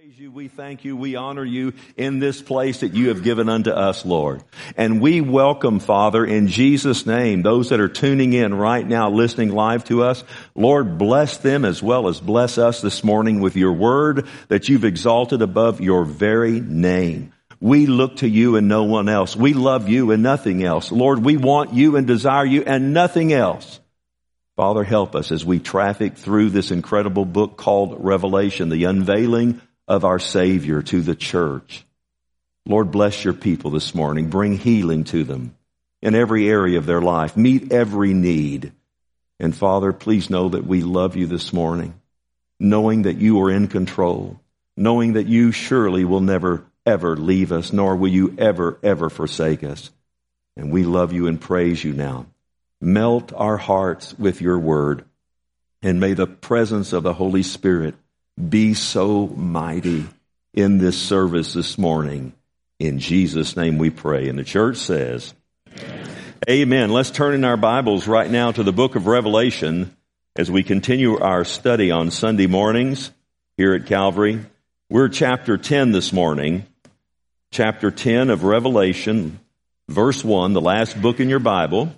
praise you, we thank you, we honor you in this place that you have given unto us, Lord. And we welcome, Father, in Jesus' name, those that are tuning in right now, listening live to us. Lord, bless them as well as bless us this morning with your word that you've exalted above your very name. We look to you and no one else. We love you and nothing else. Lord, we want you and desire you and nothing else. Father, help us as we traffic through this incredible book called Revelation, the unveiling of our Savior to the church. Lord, bless your people this morning. Bring healing to them in every area of their life. Meet every need. And Father, please know that we love you this morning, knowing that you are in control, knowing that you surely will never, ever leave us, nor will you ever, ever forsake us. And we love you and praise you now. Melt our hearts with your word, and may the presence of the Holy Spirit be so mighty in this service this morning. In Jesus' name we pray. And the church says, Amen. Let's turn in our Bibles right now to the book of Revelation as we continue our study on Sunday mornings here at Calvary. We're chapter 10 this morning, chapter 10 of Revelation, verse 1, the last book in your Bible.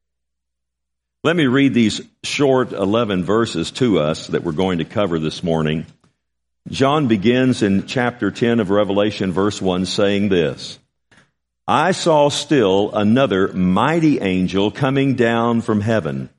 Let me read these short 11 verses to us that we're going to cover this morning. John begins in chapter 10 of Revelation, verse 1, saying this: I saw still another mighty angel coming down from heaven,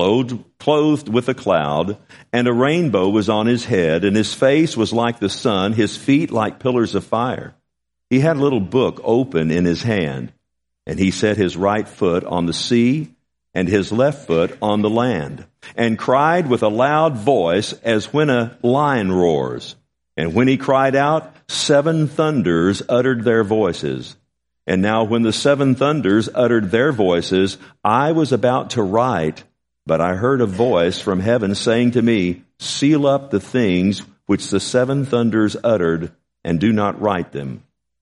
clothed with a cloud, and a rainbow was on his head, and his face was like the sun, his feet like pillars of fire. He had a little book open in his hand, and he set his right foot on the sea, and his left foot on the land, and cried with a loud voice as when a lion roars. And when he cried out, 7 thunders uttered their voices. And now when the 7 thunders uttered their voices, I was about to write, but I heard a voice from heaven saying to me, seal up the things which the 7 thunders uttered, and do not write them.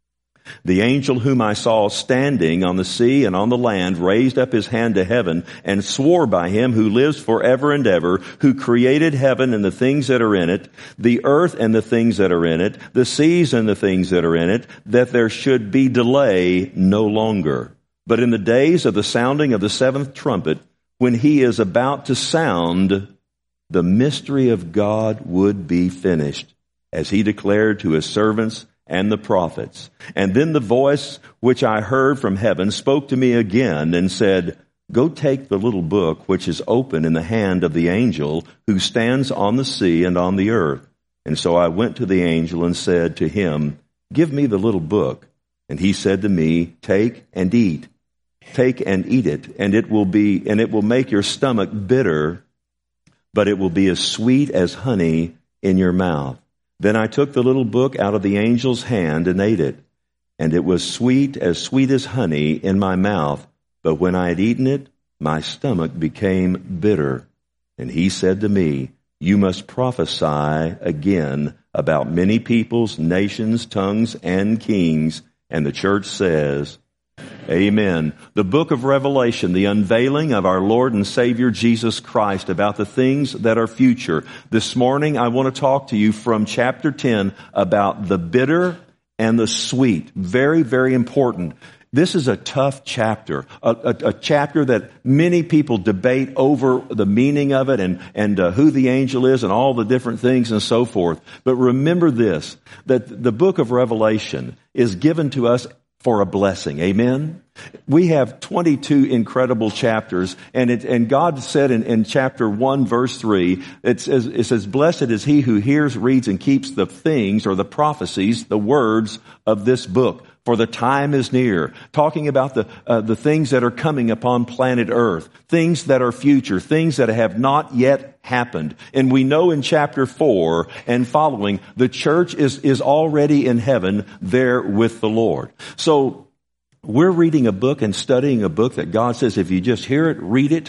The angel whom I saw standing on the sea and on the land raised up his hand to heaven and swore by him who lives forever and ever, who created heaven and the things that are in it, the earth and the things that are in it, the seas and the things that are in it, that there should be delay no longer. But in the days of the sounding of the 7th trumpet, when he is about to sound, the mystery of God would be finished, as he declared to his servants and the prophets. And then the voice which I heard from heaven spoke to me again and said, go take the little book which is open in the hand of the angel who stands on the sea and on the earth. And so I went to the angel and said to him, give me the little book. And he said to me, take and eat. Take and eat it, and it will make your stomach bitter, but it will be as sweet as honey in your mouth. Then I took the little book out of the angel's hand and ate it, and it was sweet as honey in my mouth. But when I had eaten it, my stomach became bitter. And he said to me, you must prophesy again about many peoples, nations, tongues, and kings. And the church says, Amen. The book of Revelation, the unveiling of our Lord and Savior Jesus Christ about the things that are future. This morning, I want to talk to you from chapter 10 about the bitter and the sweet. Very, very important. This is a tough chapter, a chapter that many people debate over the meaning of it and who the angel is and all the different things and so forth. But remember this, that the book of Revelation is given to us for a blessing. Amen? We have 22 incredible chapters, and God said in chapter 1, verse 3, it says, blessed is he who hears, reads, and keeps the things or the prophecies, the words of this book, for the time is near. Talking about the things that are coming upon planet Earth, things that are future, things that have not yet happened. And we know in chapter 4 and following, the church is already in heaven there with the Lord. So we're reading a book and studying a book that God says if you just hear it, read it,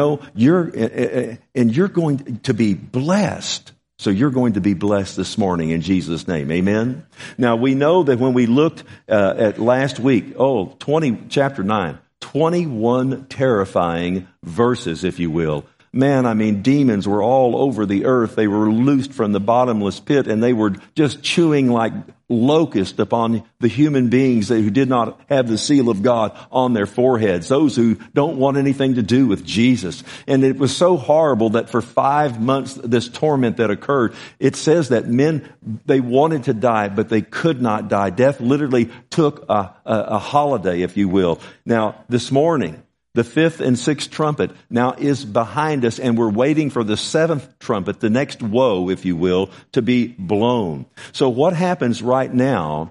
you're going to be blessed. So you're going to be blessed this morning in Jesus' name. Amen. Now we know that when we looked at last week, chapter 9, 21 terrifying verses, if you will, Man, I mean, demons were all over the earth. They were loosed from the bottomless pit, and they were just chewing like locusts upon the human beings who did not have the seal of God on their foreheads, those who don't want anything to do with Jesus. And it was so horrible that for 5 months, this torment that occurred, it says that men, they wanted to die, but they could not die. Death literally took a holiday, if you will. Now, this morning, the 5th and 6th trumpet now is behind us, and we're waiting for the 7th trumpet, the next woe, if you will, to be blown. So what happens right now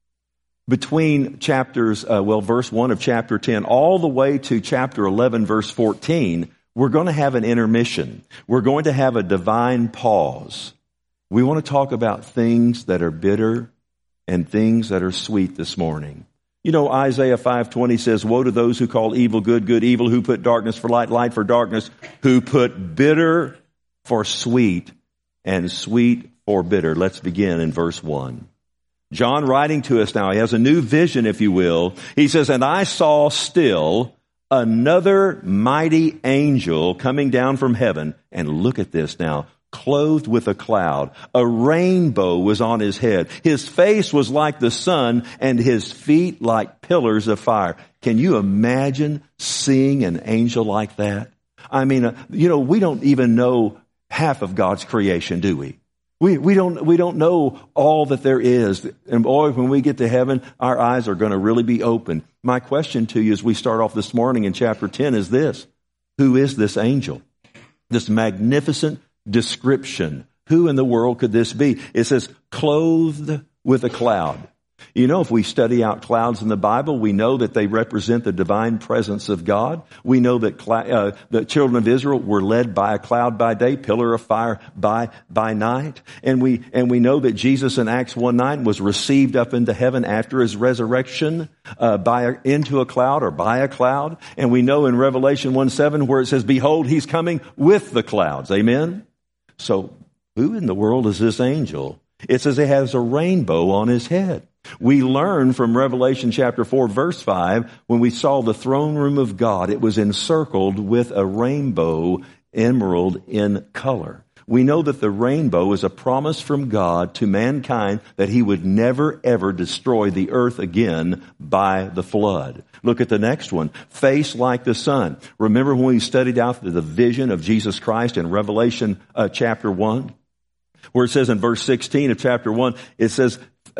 between chapters, verse 1 of chapter 10 all the way to chapter 11, verse 14, we're going to have an intermission. We're going to have a divine pause. We want to talk about things that are bitter and things that are sweet this morning. You know, Isaiah 5:20 says, woe to those who call evil good, good evil, who put darkness for light, light for darkness, who put bitter for sweet and sweet for bitter. Let's begin in verse 1. John writing to us now, he has a new vision, if you will. He says, and I saw still another mighty angel coming down from heaven. And look at this now. Clothed with a cloud. A rainbow was on his head. His face was like the sun, and his feet like pillars of fire. Can you imagine seeing an angel like that? I mean, we don't even know half of God's creation, do we? We don't know all that there is. And boy, when we get to heaven, our eyes are going to really be open. My question to you as we start off this morning in chapter 10 is this. Who is this angel? This magnificent description. Who in the world could this be? It says, clothed with a cloud. You know, if we study out clouds in the Bible, we know that they represent the divine presence of God. We know that the children of Israel were led by a cloud by day, pillar of fire by night. And we know that Jesus in Acts 1:9 was received up into heaven after his resurrection into a cloud or by a cloud. And we know in Revelation 1:7 where it says, behold, he's coming with the clouds. Amen? So who in the world is this angel? It says he has a rainbow on his head. We learn from Revelation chapter 4, verse 5, when we saw the throne room of God, it was encircled with a rainbow, emerald in color. We know that the rainbow is a promise from God to mankind that he would never, ever destroy the earth again by the flood. Look at the next one. Face like the sun. Remember when we studied out the vision of Jesus Christ in Revelation chapter 1? Where it says in verse 16 of chapter 1, it says,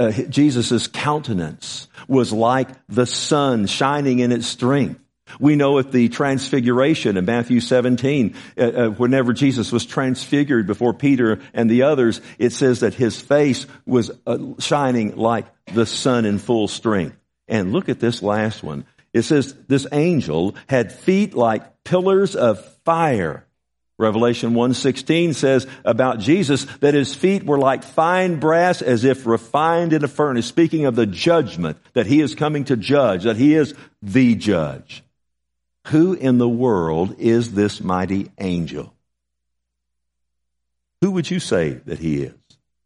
Jesus' countenance was like the sun shining in its strength. We know at the transfiguration in Matthew 17, whenever Jesus was transfigured before Peter and the others, it says that his face was shining like the sun in full strength. And look at this last one. It says this angel had feet like pillars of fire. Revelation 1:16 says about Jesus that his feet were like fine brass as if refined in a furnace, speaking of the judgment that he is coming to judge, that he is the judge. Who in the world is this mighty angel? Who would you say that he is?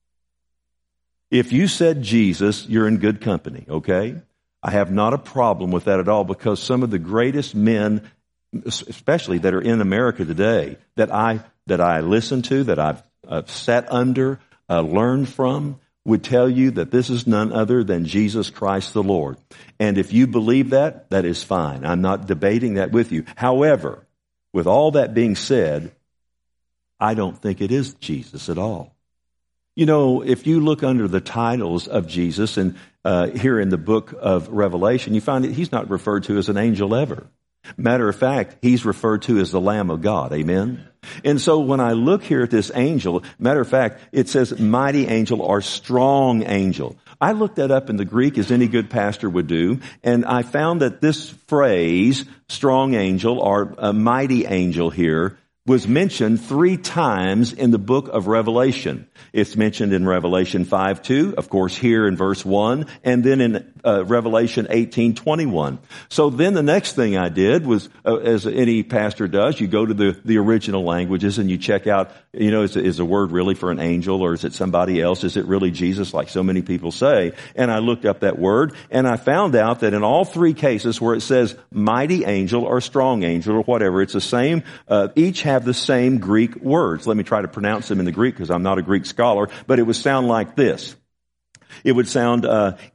If you said Jesus, you're in good company, okay? I have not a problem with that at all, because some of the greatest men, especially that are in America today, that I listen to, that I've sat under, learned from, would tell you that this is none other than Jesus Christ the Lord. And if you believe that, that is fine. I'm not debating that with you. However, with all that being said, I don't think it is Jesus at all. You know, if you look under the titles of Jesus and here in the book of Revelation, you find that he's not referred to as an angel ever. Matter of fact, he's referred to as the Lamb of God. Amen? And so when I look here at this angel, matter of fact, it says mighty angel or strong angel. I looked that up in the Greek, as any good pastor would do, and I found that this phrase, strong angel or a mighty angel here, was mentioned 3 times in the book of Revelation. It's mentioned in Revelation 5:2, of course here in verse 1, and then in Revelation 18:21. So then the next thing I did was, as any pastor does, you go to the original languages and you check out, you know, is a word really for an angel, or is it somebody else? Is it really Jesus, like so many people say? And I looked up that word, and I found out that in all 3 cases where it says mighty angel or strong angel or whatever, it's the same, each have the same Greek words. Let me try to pronounce them in the Greek because I'm not a Greek scholar, but it would sound like this. It would sound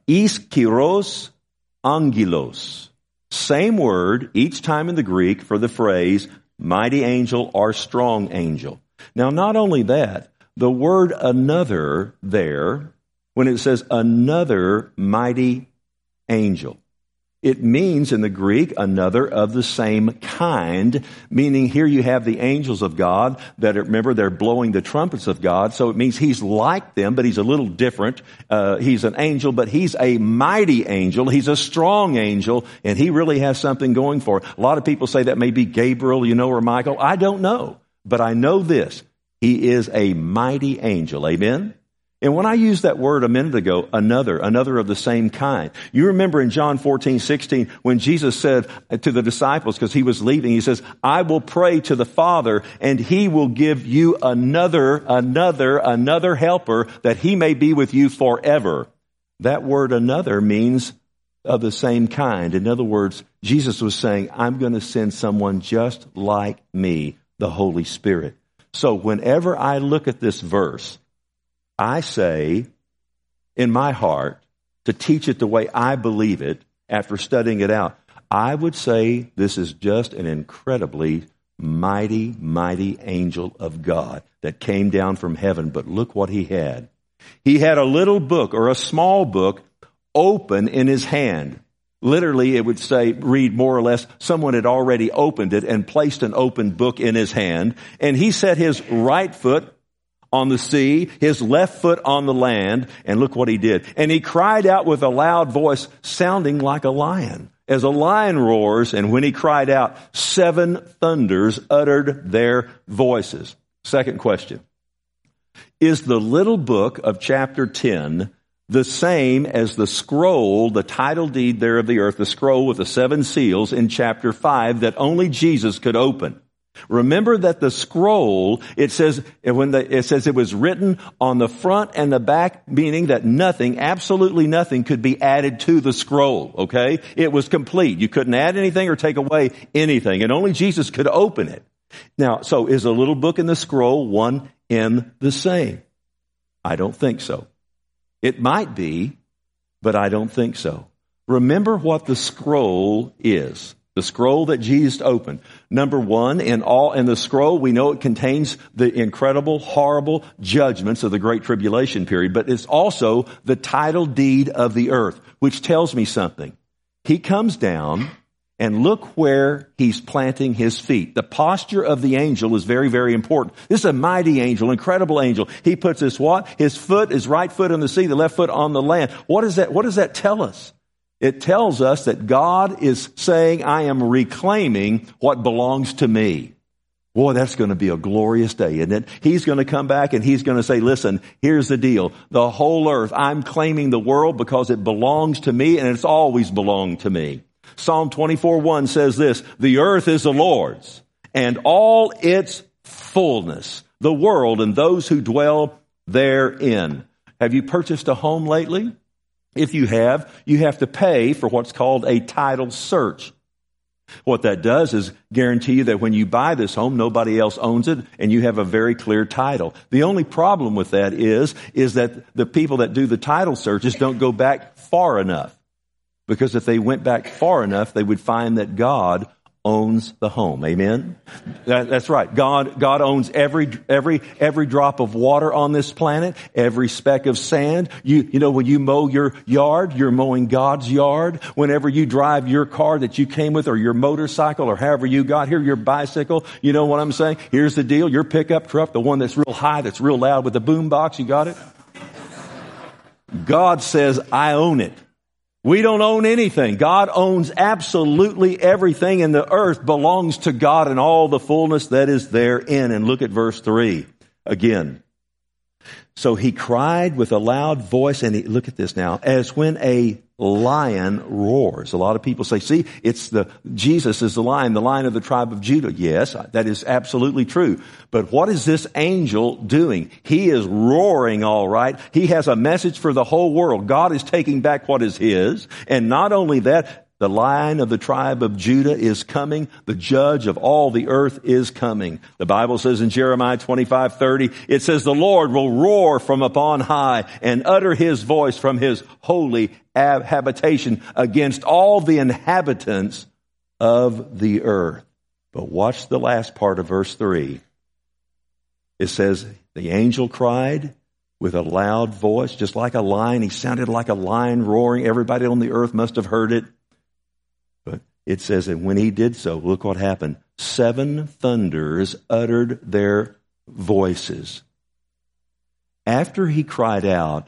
ischyros angelos. Same word each time in the Greek for the phrase mighty angel or strong angel. Now, not only that, the word another there, when it says another mighty angel, it means in the Greek another of the same kind, meaning here you have the angels of God that are, remember, they're blowing the trumpets of God. So it means he's like them, but he's a little different. He's an angel, but he's a mighty angel. He's a strong angel, and he really has something going for it. A lot of people say that may be Gabriel, or Michael. I don't know, but I know this. He is a mighty angel. Amen? And when I used that word a minute ago, another of the same kind, you remember in John 14:16, when Jesus said to the disciples, because he was leaving, he says, I will pray to the Father, and he will give you another helper, that he may be with you forever. That word another means of the same kind. In other words, Jesus was saying, I'm going to send someone just like me, the Holy Spirit. So whenever I look at this verse, I say in my heart, to teach it the way I believe it after studying it out, I would say this is just an incredibly mighty, mighty angel of God that came down from heaven. But look what he had. He had a little book, or a small book, open in his hand. Literally, it would say, read more or less, someone had already opened it and placed an open book in his hand. And he set his right foot on the sea, his left foot on the land, and look what he did. And he cried out with a loud voice, sounding like a lion. As a lion roars, and when he cried out, 7 thunders uttered their voices. Second question. Is the little book of chapter 10 the same as the scroll, the title deed there of the earth, the scroll with the 7 seals in chapter 5 that only Jesus could open? Remember that the scroll, it says it was written on the front and the back, meaning that nothing, absolutely nothing could be added to the scroll, okay? It was complete. You couldn't add anything or take away anything, and only Jesus could open it. Now, so is the little book and the scroll one and the same? I don't think so. It might be, but I don't think so. Remember what the scroll is. The scroll that Jesus opened. Number one, in the scroll, we know it contains the incredible, horrible judgments of the Great Tribulation period, but it's also the title deed of the earth, which tells me something. He comes down, and look where he's planting his feet. The posture of the angel is very, very important. This is a mighty angel, incredible angel. He puts his what? His right foot on the sea, the left foot on the land. What does that tell us? It tells us that God is saying, I am reclaiming what belongs to me. Boy, that's going to be a glorious day, isn't it? He's going to come back and he's going to say, listen, here's the deal. The whole earth, I'm claiming the world because it belongs to me, and it's always belonged to me. Psalm 24:1 says this, the earth is the Lord's and all its fullness, the world and those who dwell therein. Have you purchased a home lately? If you have to pay for what's called a title search. What that does is guarantee you that when you buy this home, nobody else owns it, and you have a very clear title. The only problem with that is that the people that do the title searches don't go back far enough. Because if they went back far enough, they would find that God owns the home. Amen? That's right. God owns every drop of water on this planet, every speck of sand. You know, when you mow your yard, you're mowing God's yard. Whenever you drive your car that you came with, or your motorcycle, or however you got here, your bicycle, you know what I'm saying? Here's the deal. Your pickup truck, the one that's real high, that's real loud with the boom box, you got it? God says, I own it. We don't own anything. God owns absolutely everything, and the earth belongs to God and all the fullness that is therein. And look at verse 3 again. So he cried with a loud voice, and look at this now, as when a lion roars. A lot of people say, see, Jesus is the lion of the tribe of Judah. Yes, that is absolutely true. But what is this angel doing? He is roaring, all right. He has a message for the whole world. God is taking back what is his. And not only that, The Lion of the tribe of Judah is coming. The Judge of all the earth is coming. The Bible says in Jeremiah 25:30, it says, the Lord will roar from upon high and utter his voice from his holy habitation against all the inhabitants of the earth. But watch the last part of verse 3. It says, the angel cried with a loud voice, just like a lion. He sounded like a lion roaring. Everybody on the earth must have heard it. But it says that when he did so, look what happened. 7 thunders uttered their voices. After he cried out,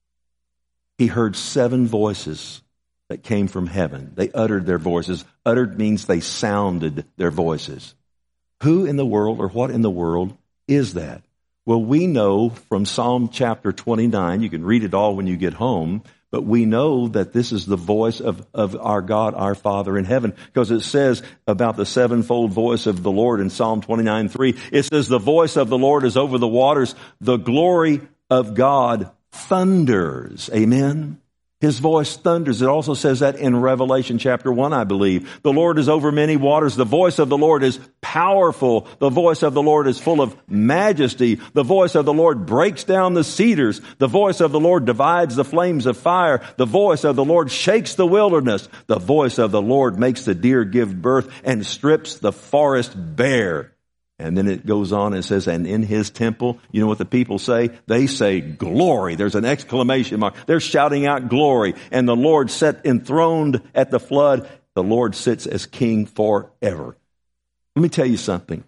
he heard 7 voices that came from heaven. They uttered their voices. Uttered means they sounded their voices. Who in the world or what in the world is that? Well, we know from Psalm chapter 29, you can read it all when you get home, but we know that this is the voice of our God, our Father in heaven, because it says about the 7-fold voice of the Lord in Psalm 29:3. It says, the voice of the Lord is over the waters. The glory of God thunders. Amen. His voice thunders. It also says that in Revelation chapter 1, I believe. The Lord is over many waters. The voice of the Lord is powerful. The voice of the Lord is full of majesty. The voice of the Lord breaks down the cedars. The voice of the Lord divides the flames of fire. The voice of the Lord shakes the wilderness. The voice of the Lord makes the deer give birth and strips the forest bare. And then it goes on and says, and in his temple, you know what the people say? They say glory. There's an exclamation mark. They're shouting out glory. And the Lord sat enthroned at the flood. The Lord sits as king forever. Let me tell you something.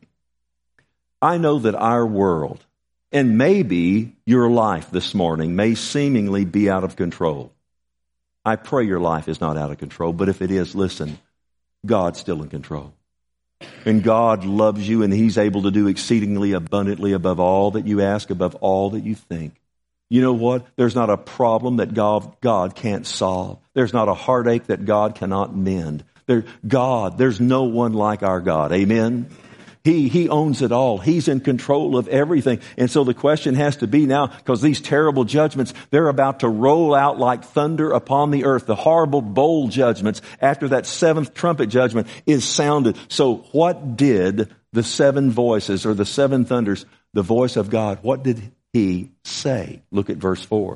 I know that our world, and maybe your life this morning, may seemingly be out of control. I pray your life is not out of control, but if it is, listen, God's still in control. And God loves you, and He's able to do exceedingly abundantly above all that you ask, above all that you think. You know what? There's not a problem that God can't solve. There's not a heartache that God cannot mend. There's no one like our God. Amen? He owns it all. He's in control of everything. And so the question has to be now, because these terrible judgments, they're about to roll out like thunder upon the earth. The horrible bowl judgments after that 7th trumpet judgment is sounded. So what did the 7 voices or the 7 thunders, the voice of God, what did He say? Look at verse 4.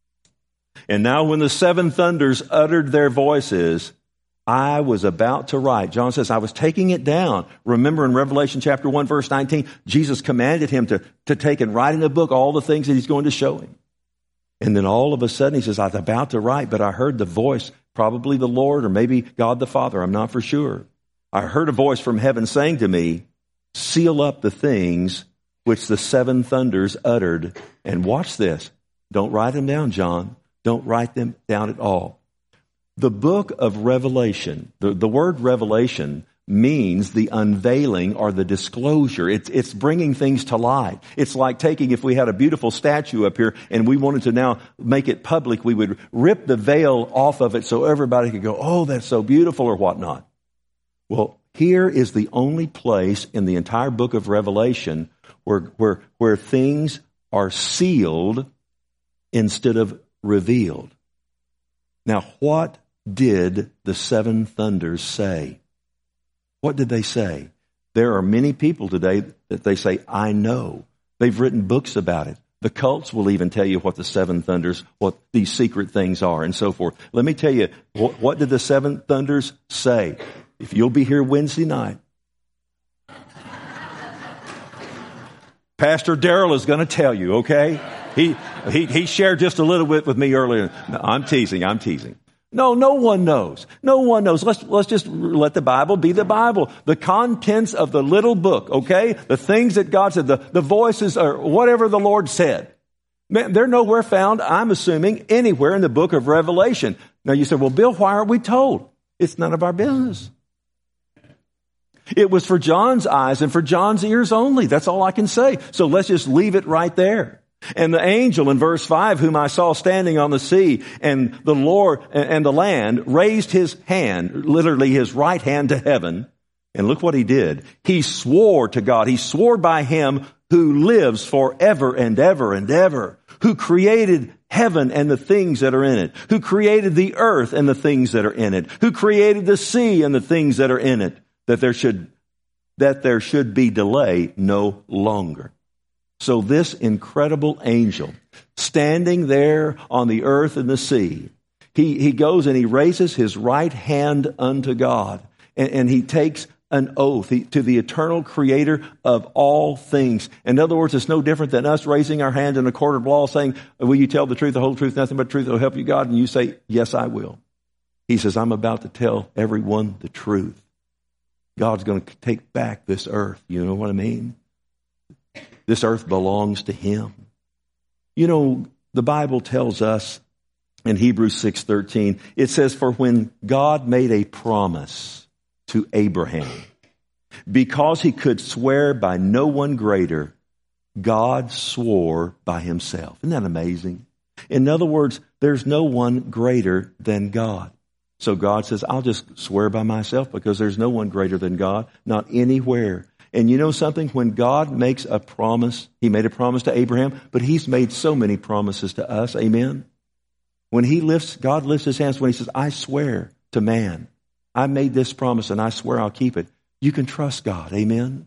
And now when the 7 thunders uttered their voices, I was about to write. John says, I was taking it down. Remember in Revelation chapter 1, verse 19, Jesus commanded him to take and write in a book all the things that He's going to show him. And then all of a sudden he says, I was about to write, but I heard the voice, probably the Lord or maybe God the Father. I'm not for sure. I heard a voice from heaven saying to me, seal up the things which the 7 thunders uttered. And watch this. Don't write them down, John. Don't write them down at all. The book of Revelation, the word revelation means the unveiling or the disclosure. It's bringing things to light. It's like taking, if we had a beautiful statue up here and we wanted to now make it public, we would rip the veil off of it so everybody could go, oh, that's so beautiful or whatnot. Well, here is the only place in the entire book of Revelation where things are sealed instead of revealed. Now, what did the 7 thunders say? What did they say? There are many people today that they say, I know. They've written books about it. The cults will even tell you what the 7 thunders, what these secret things are and so forth. Let me tell you, what did the 7 thunders say? If you'll be here Wednesday night, Pastor Darrell is going to tell you, okay? He shared just a little bit with me earlier. No, I'm teasing. No one knows. No one knows. Let's just let the Bible be the Bible. The contents of the little book, okay? The things that God said, the voices or whatever the Lord said. Man, they're nowhere found, I'm assuming, anywhere in the book of Revelation. Now you say, well, Bill, why aren't we told? It's none of our business. It was for John's eyes and for John's ears only. That's all I can say. So let's just leave it right there. And the angel in verse 5, whom I saw standing on the sea, and the Lord and the land, raised his hand, literally his right hand, to heaven. And look what he did. He swore to God. He swore by Him who lives forever and ever and ever, who created heaven and the things that are in it, who created the earth and the things that are in it, who created the sea and the things that are in it, that there should be delay no longer. So this incredible angel, standing there on the earth and the sea, he goes and he raises his right hand unto God, and he takes an oath to the eternal creator of all things. In other words, it's no different than us raising our hand in a court of law saying, will you tell the truth, the whole truth, nothing but the truth that will help you, God? And you say, yes, I will. He says, I'm about to tell everyone the truth. God's going to take back this earth. You know what I mean? This earth belongs to him. You know, the Bible tells us in Hebrews 6:13, it says, for when God made a promise to Abraham, because he could swear by no one greater, God swore by himself. Isn't that amazing? In other words, there's no one greater than God. So God says, I'll just swear by myself because there's no one greater than God, not anywhere. And you know something? When God makes a promise, he made a promise to Abraham, but he's made so many promises to us. Amen? When God lifts his hands when he says, I swear to man, I made this promise and I swear I'll keep it. You can trust God. Amen?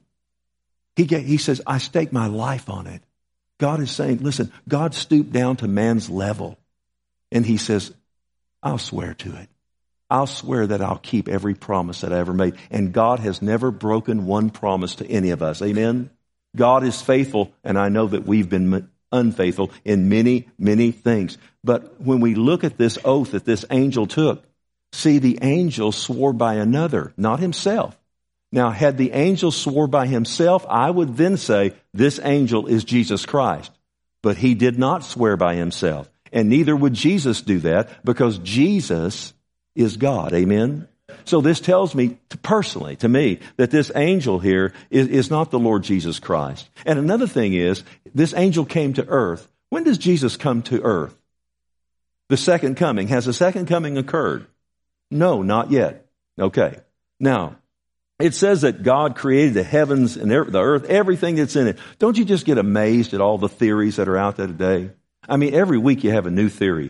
He says, I stake my life on it. God is saying, listen, God stooped down to man's level. And he says, I'll swear to it. I'll swear that I'll keep every promise that I ever made. And God has never broken one promise to any of us. Amen? God is faithful, and I know that we've been unfaithful in many, many things. But when we look at this oath that this angel took, see, the angel swore by another, not himself. Now, had the angel swore by himself, I would then say, this angel is Jesus Christ. But he did not swear by himself. And neither would Jesus do that, because Jesus is God. Amen? So this tells me, personally, to me, that this angel here is not the Lord Jesus Christ. And another thing is, this angel came to earth. When does Jesus come to earth? The second coming. Has the second coming occurred? No, not yet. Okay. Now, it says that God created the heavens and the earth, everything that's in it. Don't you just get amazed at all the theories that are out there today? I mean, every week you have a new theory.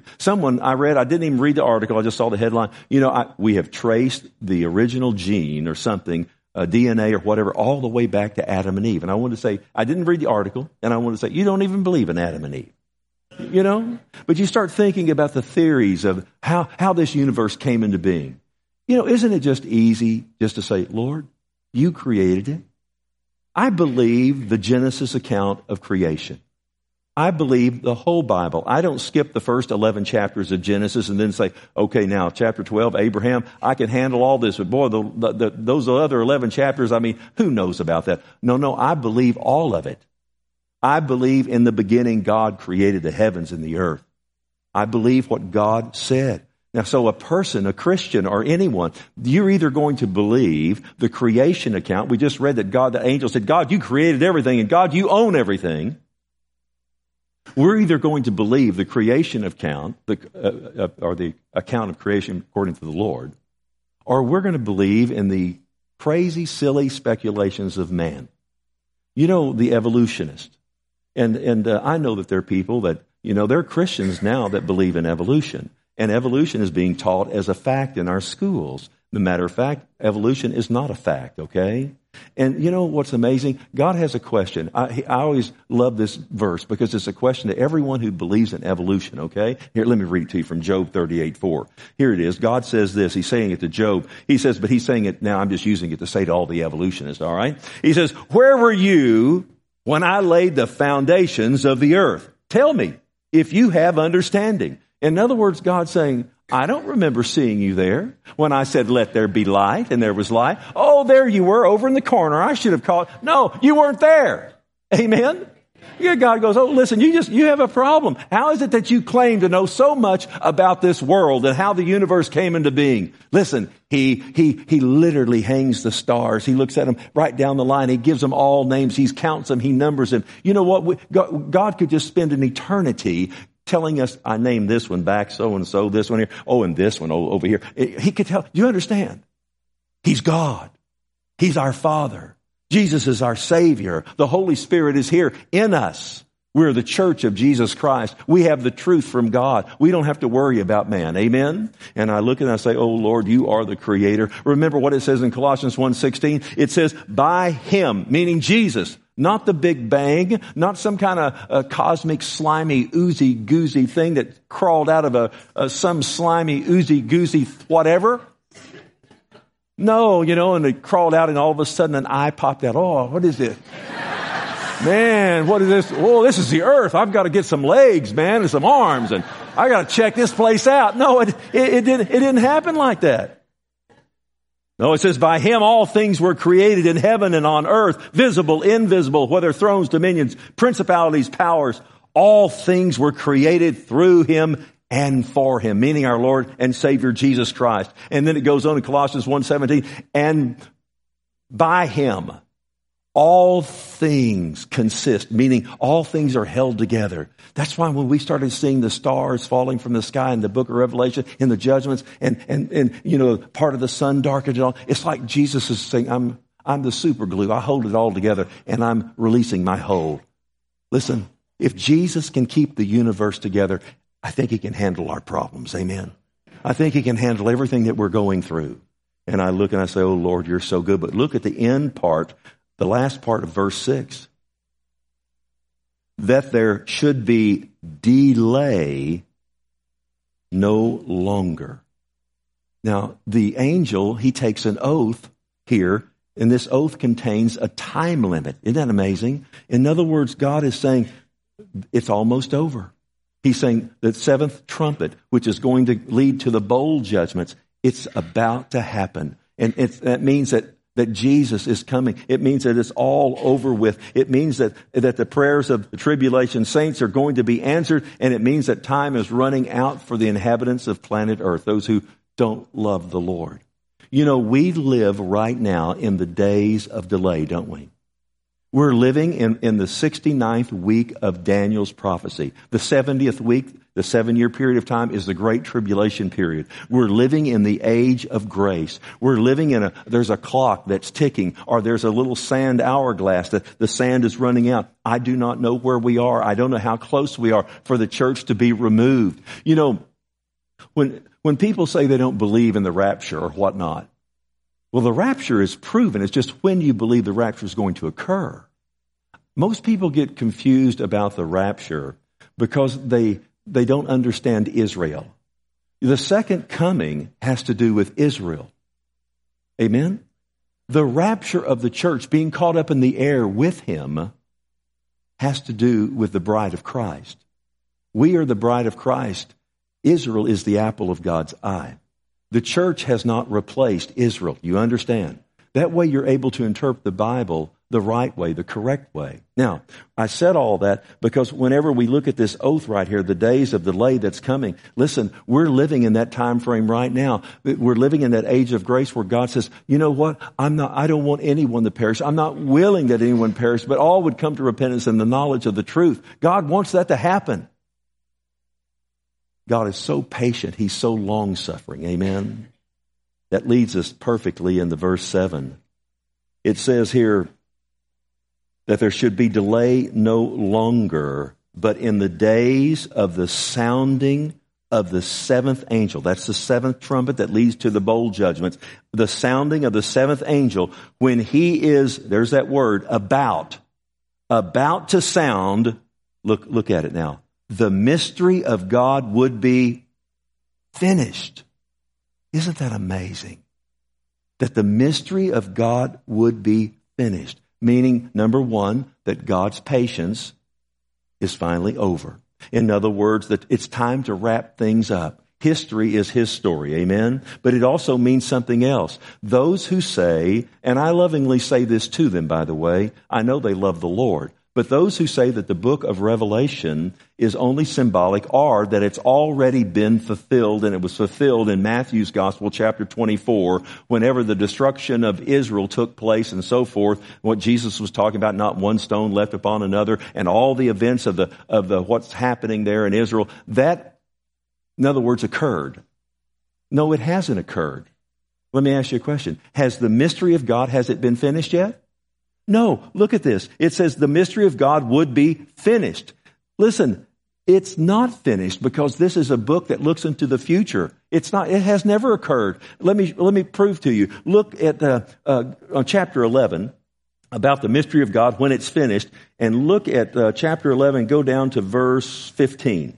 I didn't even read the article, I just saw the headline. You know, we have traced the original gene or something, DNA or whatever, all the way back to Adam and Eve. And I wanted to say, I didn't read the article, and I wanted to say, you don't even believe in Adam and Eve. You know? But you start thinking about the theories of how this universe came into being. You know, isn't it just easy just to say, Lord, you created it? I believe the Genesis account of creation. I believe the whole Bible. I don't skip the first 11 chapters of Genesis and then say, okay, now chapter 12, Abraham, I can handle all this. But boy, those other 11 chapters, I mean, who knows about that? No, I believe all of it. I believe in the beginning God created the heavens and the earth. I believe what God said. Now, so a person, a Christian, or anyone, you're either going to believe the creation account. We just read that the angel said, God, you created everything, and God, you own everything. We're either going to believe the creation account, or the account of creation according to the Lord, or we're going to believe in the crazy, silly speculations of man. You know, the evolutionist. And I know that there are people that, you know, there are Christians now that believe in evolution. And evolution is being taught as a fact in our schools. As a matter of fact, evolution is not a fact, okay? And you know what's amazing? God has a question. I always love this verse because it's a question to everyone who believes in evolution, okay? Here, let me read it to you from Job 38:4. Here it is. God says this. He's saying it to Job. He says, but he's saying it now. I'm just using it to say to all the evolutionists, all right? He says, where were you when I laid the foundations of the earth? Tell me if you have understanding. In other words, God's saying, I don't remember seeing you there when I said, let there be light, and there was light. Oh, there you were over in the corner. I should have called. No, you weren't there. Amen? Yeah, God goes, oh, listen, you have a problem. How is it that you claim to know so much about this world and how the universe came into being? Listen, he literally hangs the stars. He looks at them right down the line. He gives them all names. He counts them. He numbers them. You know what? God could just spend an eternity telling us, I named this one back, so-and-so, this one here, oh, and this one over here. He could tell. You understand? He's God. He's our Father. Jesus is our Savior. The Holy Spirit is here in us. We're the church of Jesus Christ. We have the truth from God. We don't have to worry about man. Amen? And I look and I say, oh Lord, you are the creator. Remember what it says in Colossians 1:16? It says, by him, meaning Jesus, not the Big Bang, not some kind of cosmic slimy oozy-goozy thing that crawled out of some slimy oozy-goozy whatever. No, and it crawled out and all of a sudden an eye popped out. Oh, what is this? Man, what is this? Oh, this is the earth. I've got to get some legs, man, and some arms, and I got to check this place out. No, it didn't happen like that. No, it says, by him all things were created in heaven and on earth, visible, invisible, whether thrones, dominions, principalities, powers. All things were created through him and for him, meaning our Lord and Savior Jesus Christ. And then it goes on in Colossians 1:17, and by him all things consist, meaning all things are held together. That's why when we started seeing the stars falling from the sky in the book of Revelation, in the judgments, and part of the sun darkened and all, it's like Jesus is saying, I'm the super glue. I hold it all together, and I'm releasing my hold. Listen, if Jesus can keep the universe together, I think he can handle our problems. Amen. I think he can handle everything that we're going through. And I look and I say, oh Lord, you're so good. But look at the end part, the last part of verse 6. That there should be delay no longer. Now, the angel, he takes an oath here, and this oath contains a time limit. Isn't that amazing? In other words, God is saying, it's almost over. He's saying the seventh trumpet, which is going to lead to the bowl judgments, it's about to happen. And that means that Jesus is coming. It means that it's all over with. It means that the prayers of the tribulation saints are going to be answered, and it means that time is running out for the inhabitants of planet Earth, those who don't love the Lord. We live right now in the days of delay, don't we? We're living in the 69th week of Daniel's prophecy. The 70th week, the 7-year period of time, is the Great Tribulation period. We're living in the age of grace. We're living there's a clock that's ticking, or there's a little sand hourglass that the sand is running out. I do not know where we are. I don't know how close we are for the church to be removed. When people say they don't believe in the rapture or whatnot, well, the rapture is proven. It's just when you believe the rapture is going to occur. Most people get confused about the rapture because they don't understand Israel. The second coming has to do with Israel. Amen? The rapture of the church, being caught up in the air with him, has to do with the bride of Christ. We are the bride of Christ. Israel is the apple of God's eye. The church has not replaced Israel. You understand? That way you're able to interpret the Bible the right way, the correct way. Now, I said all that because whenever we look at this oath right here, the days of delay that's coming, listen, we're living in that time frame right now. We're living in that age of grace where God says, you know what? I don't want anyone to perish. I'm not willing that anyone perish, but all would come to repentance and the knowledge of the truth. God wants that to happen. God is so patient. He's so long-suffering. Amen? That leads us perfectly into verse 7. It says here that there should be delay no longer, but in the days of the sounding of the seventh angel. That's the seventh trumpet that leads to the bowl judgments. The sounding of the seventh angel, when he is, there's that word, about to sound. Look at it now. The mystery of God would be finished. Isn't that amazing? That the mystery of God would be finished. Meaning, number one, that God's patience is finally over. In other words, that it's time to wrap things up. History is his story, amen? But it also means something else. Those who say, and I lovingly say this to them, by the way, I know they love the Lord, but those who say that the book of Revelation is only symbolic or that it's already been fulfilled, and it was fulfilled in Matthew's Gospel, chapter 24, whenever the destruction of Israel took place and so forth, what Jesus was talking about, not one stone left upon another, and all the events of the what's happening there in Israel, that, in other words, occurred. No, it hasn't occurred. Let me ask you a question. Has the mystery of God, has it been finished yet? No, look at this. It says the mystery of God would be finished. Listen, it's not finished because this is a book that looks into the future. It has never occurred. Let me prove to you. Look at on chapter 11 about the mystery of God when it's finished, and look at chapter 11, go down to verse 15.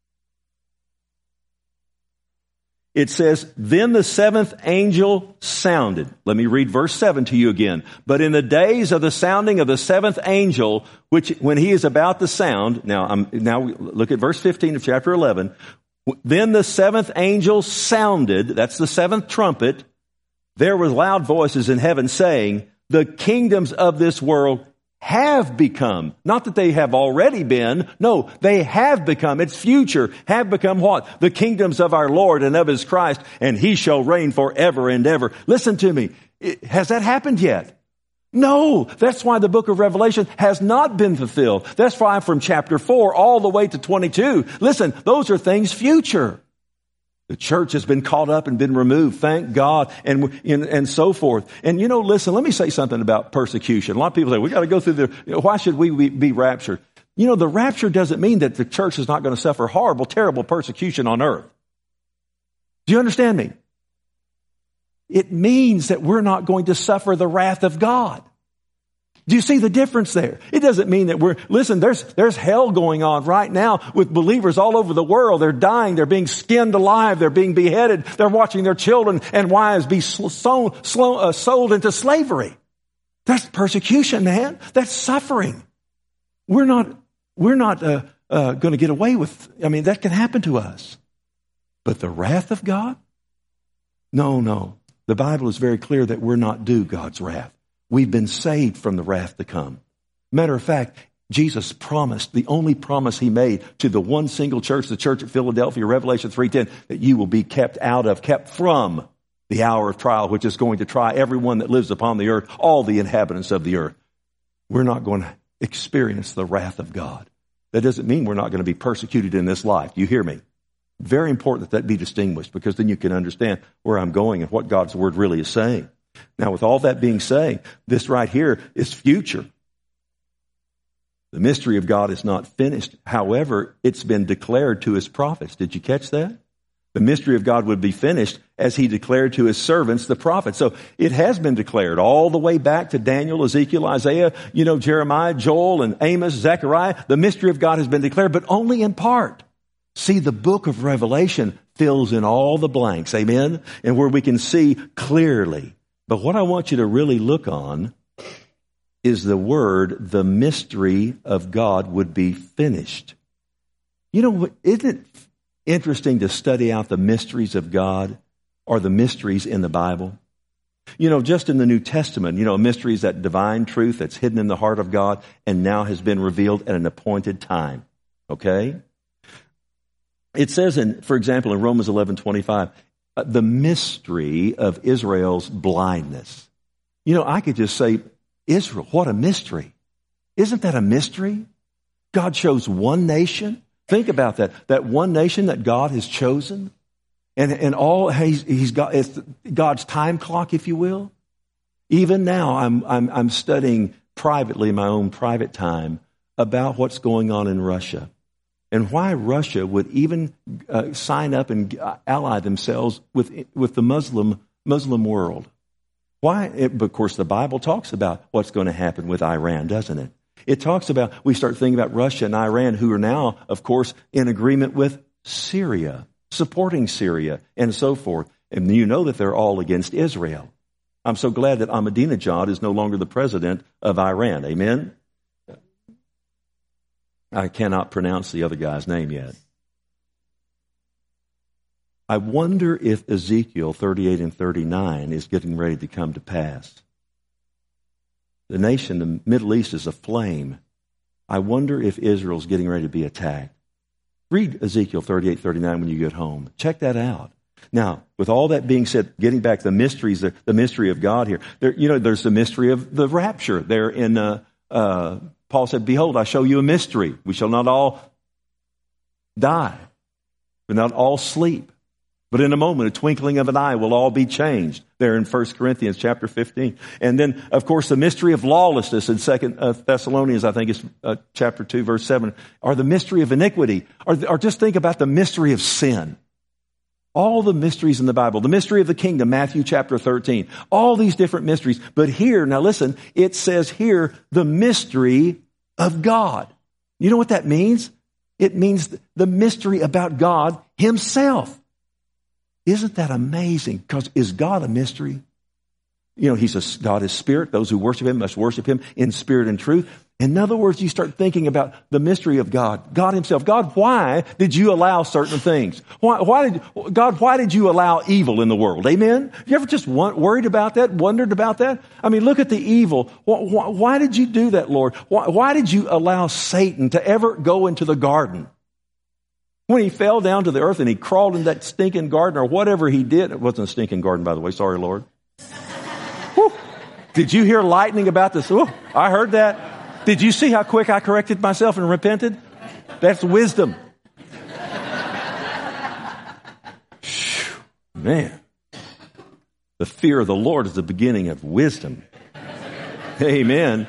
It says, then the seventh angel sounded. Let me read verse 7 to you again. But in the days of the sounding of the seventh angel, which when he is about to sound, now look at verse 15 of chapter 11. Then the seventh angel sounded, that's the seventh trumpet. There were loud voices in heaven saying, the kingdoms of this world have become, not that they have already been, no, they have become, it's future, have become what? The kingdoms of our Lord and of His Christ, and He shall reign forever and ever. Listen to me. Has that happened yet? No, that's why the book of Revelation has not been fulfilled. That's why from chapter 4 all the way to 22, listen, those are things future. The church has been caught up and been removed, thank God, and so forth. And listen, let me say something about persecution. A lot of people say, we got to go through why should we be raptured? The rapture doesn't mean that the church is not going to suffer horrible, terrible persecution on earth. Do you understand me? It means that we're not going to suffer the wrath of God. Do you see the difference there? It doesn't mean that listen, there's hell going on right now with believers all over the world. They're dying. They're being skinned alive. They're being beheaded. They're watching their children and wives be sold into slavery. That's persecution, man. That's suffering. We're not going to get away with, that can happen to us. But the wrath of God? No. The Bible is very clear that we're not due God's wrath. We've been saved from the wrath to come. Matter of fact, Jesus promised, the only promise He made to the one single church, the church at Philadelphia, Revelation 3:10, that you will be kept from the hour of trial, which is going to try everyone that lives upon the earth, all the inhabitants of the earth. We're not going to experience the wrath of God. That doesn't mean we're not going to be persecuted in this life. You hear me? Very important that be distinguished, because then you can understand where I'm going and what God's Word really is saying. Now, with all that being said, this right here is future. The mystery of God is not finished. However, it's been declared to His prophets. Did you catch that? The mystery of God would be finished as He declared to His servants, the prophets. So it has been declared all the way back to Daniel, Ezekiel, Isaiah, Jeremiah, Joel, and Amos, Zechariah. The mystery of God has been declared, but only in part. See, the book of Revelation fills in all the blanks, amen? And where we can see clearly. But what I want you to really look on is the word, the mystery of God would be finished. Isn't it interesting to study out the mysteries of God or the mysteries in the Bible? Just in the New Testament, mysteries, that divine truth that's hidden in the heart of God and now has been revealed at an appointed time. Okay? It says, for example, in Romans 11:25, the mystery of Israel's blindness. I could just say, Israel, what a mystery. Isn't that a mystery? God chose one nation. Think about that. That one nation that God has chosen. And all He's got, it's God's time clock, if you will. Even now, I'm studying privately, in my own private time, about what's going on in Russia. And why Russia would even sign up and ally themselves with the Muslim world. Why? Of course, the Bible talks about what's going to happen with Iran, doesn't it? It talks about, we start thinking about Russia and Iran, who are now, of course, in agreement with Syria, supporting Syria, and so forth. And that they're all against Israel. I'm so glad that Ahmadinejad is no longer the president of Iran. Amen? I cannot pronounce the other guy's name yet. I wonder if Ezekiel 38 and 39 is getting ready to come to pass. The nation, the Middle East, is aflame. I wonder if Israel's getting ready to be attacked. Read Ezekiel 38, 39 when you get home. Check that out. Now, with all that being said, getting back to the mysteries, the mystery of God here. There's the mystery of the rapture. There in Paul said, behold, I show you a mystery. We shall not all die, but not all sleep. But in a moment, a twinkling of an eye will all be changed. There in 1 Corinthians chapter 15. And then, of course, the mystery of lawlessness in 2 Thessalonians, I think it's chapter 2, verse 7, or the mystery of iniquity, or just think about the mystery of sin. All the mysteries in the Bible, the mystery of the kingdom, Matthew chapter 13, all these different mysteries. But here, now listen, it says here, the mystery of God. You know what that means? It means the mystery about God himself. Isn't that amazing? Because is God a mystery? You know, God is spirit. Those who worship him must worship him in spirit and truth. In other words, you start thinking about the mystery of God, God himself. God, why did you allow certain things? Why did you allow evil in the world? Amen? You ever just worried about that, wondered about that? I mean, look at the evil. Why did you do that, Lord? Why did you allow Satan to ever go into the garden? When he fell down to the earth and he crawled in that stinking garden or whatever he did. It wasn't a stinking garden, by the way. Sorry, Lord. Whew. Did you hear lightning about this? Whew. I heard that. Did you see how quick I corrected myself and repented? That's wisdom. Man, the fear of the Lord is the beginning of wisdom. Amen.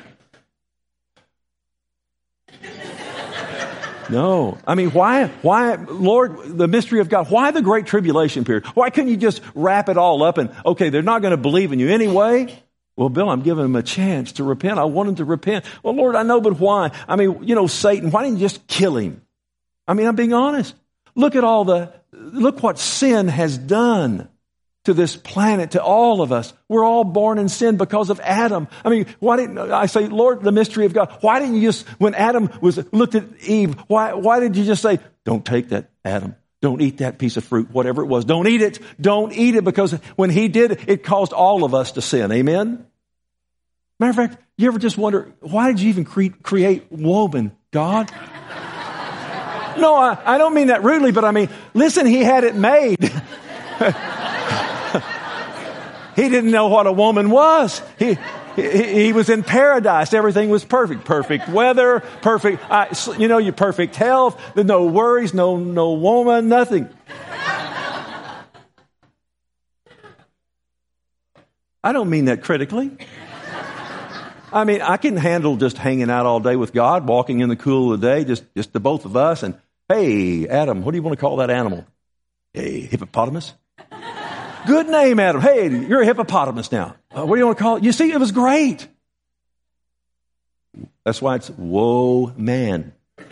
No. I mean, why, Lord, the mystery of God, why the great tribulation period? Why couldn't you just wrap it all up and, okay, they're not going to believe in you anyway? Well, Bill, I'm giving them a chance to repent. I want them to repent. Well, Lord, I know, but why? I mean, you know, Satan, why didn't you just kill him? I mean, I'm being honest. Look what sin has done to this planet, to all of us. We're all born in sin because of Adam. I mean, why didn't I say, Lord, the mystery of God? Why didn't you just, when Adam looked at Eve, why did you just say, don't take that, Adam? Don't eat that piece of fruit, whatever it was. Don't eat it. Don't eat it, because when he did, it caused all of us to sin. Amen? Matter of fact, you ever just wonder, why did you even create woman, God? No, I don't mean that rudely, but I mean, listen, he had it made. He didn't know what a woman was. He was in paradise. Everything was perfect. Perfect weather, perfect, your perfect health. No worries, no woman, nothing. I don't mean that critically. I mean, I can handle just hanging out all day with God, walking in the cool of the day, just the both of us. And, hey, Adam, what do you want to call that animal? Hey, hippopotamus? Good name, Adam. Hey, you're a hippopotamus now. What do you want to call it? You see, it was great. That's why it's whoa, man.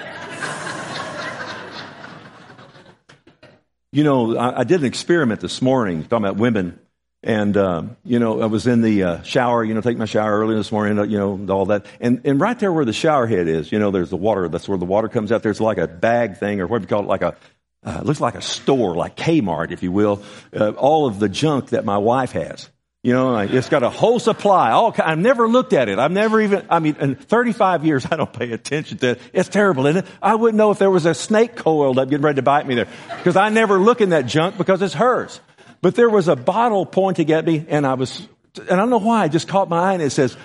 You know, I did an experiment this morning talking about women. And, I was in the shower, taking my shower early this morning, all that. And right there where the shower head is, there's the water. That's where the water comes out. There's like a bag thing, or what do you call it? Like it looks like a store, like Kmart, if you will. All of the junk that my wife has. It's got a whole supply. I've never looked at it. In 35 years, I don't pay attention to it. It's terrible, isn't it? I wouldn't know if there was a snake coiled up getting ready to bite me there. Because I never look in that junk because it's hers. But there was a bottle pointing at me, and I don't know why, it just caught my eye, and it says,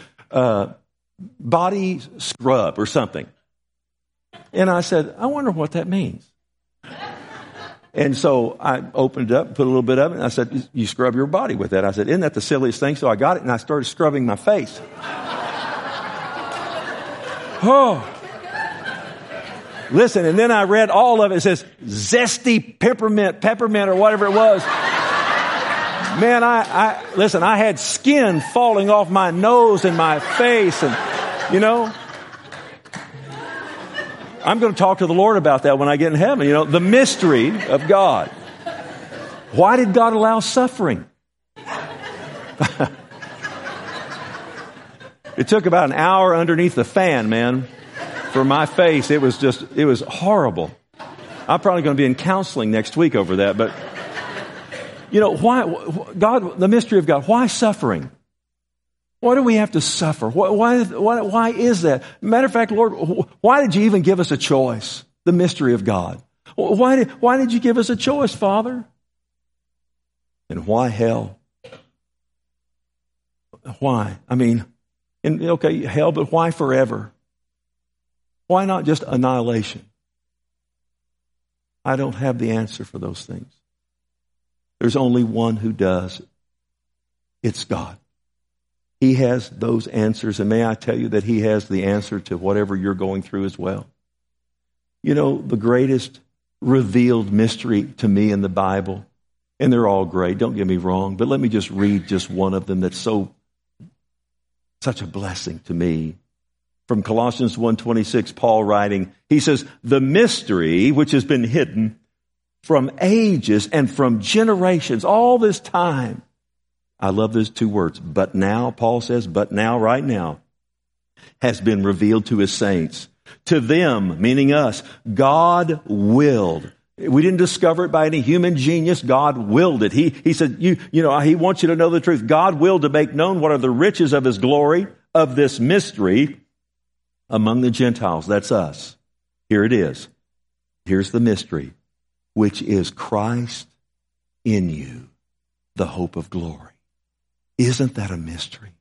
body scrub or something. And I said, I wonder what that means. And so I opened it up and put a little bit of it, and I said, you scrub your body with that. I said, isn't that the silliest thing? So I got it, and I started scrubbing my face. Oh. Listen, and then I read all of it. It says, zesty peppermint, or whatever it was. Man, I had skin falling off my nose and my face, and, I'm going to talk to the Lord about that when I get in heaven. The mystery of God. Why did God allow suffering? It took about an hour underneath the fan, man, for my face. It was horrible. I'm probably going to be in counseling next week over that, but why God, the mystery of God, why suffering? Why do we have to suffer? Why is that? Matter of fact, Lord, why did you even give us a choice? The mystery of God. Why did you give us a choice, Father? And why hell? Why? Hell, but why forever? Why not just annihilation? I don't have the answer for those things. There's only one who does. It's God. He has those answers, and may I tell you that He has the answer to whatever you're going through as well. You know, the greatest revealed mystery to me in the Bible, and they're all great, don't get me wrong, but let me just read just one of them that's such a blessing to me. From Colossians 1:26, Paul writing, he says, the mystery which has been hidden from ages and from generations, all this time. I love those two words. But now, Paul says, but now, right now, has been revealed to His saints. To them, meaning us, God willed. We didn't discover it by any human genius. God willed it. He said, you know, He wants you to know the truth. God willed to make known what are the riches of His glory, of this mystery among the Gentiles. That's us. Here it is. Here's the mystery, which is Christ in you, the hope of glory. Isn't that a mystery?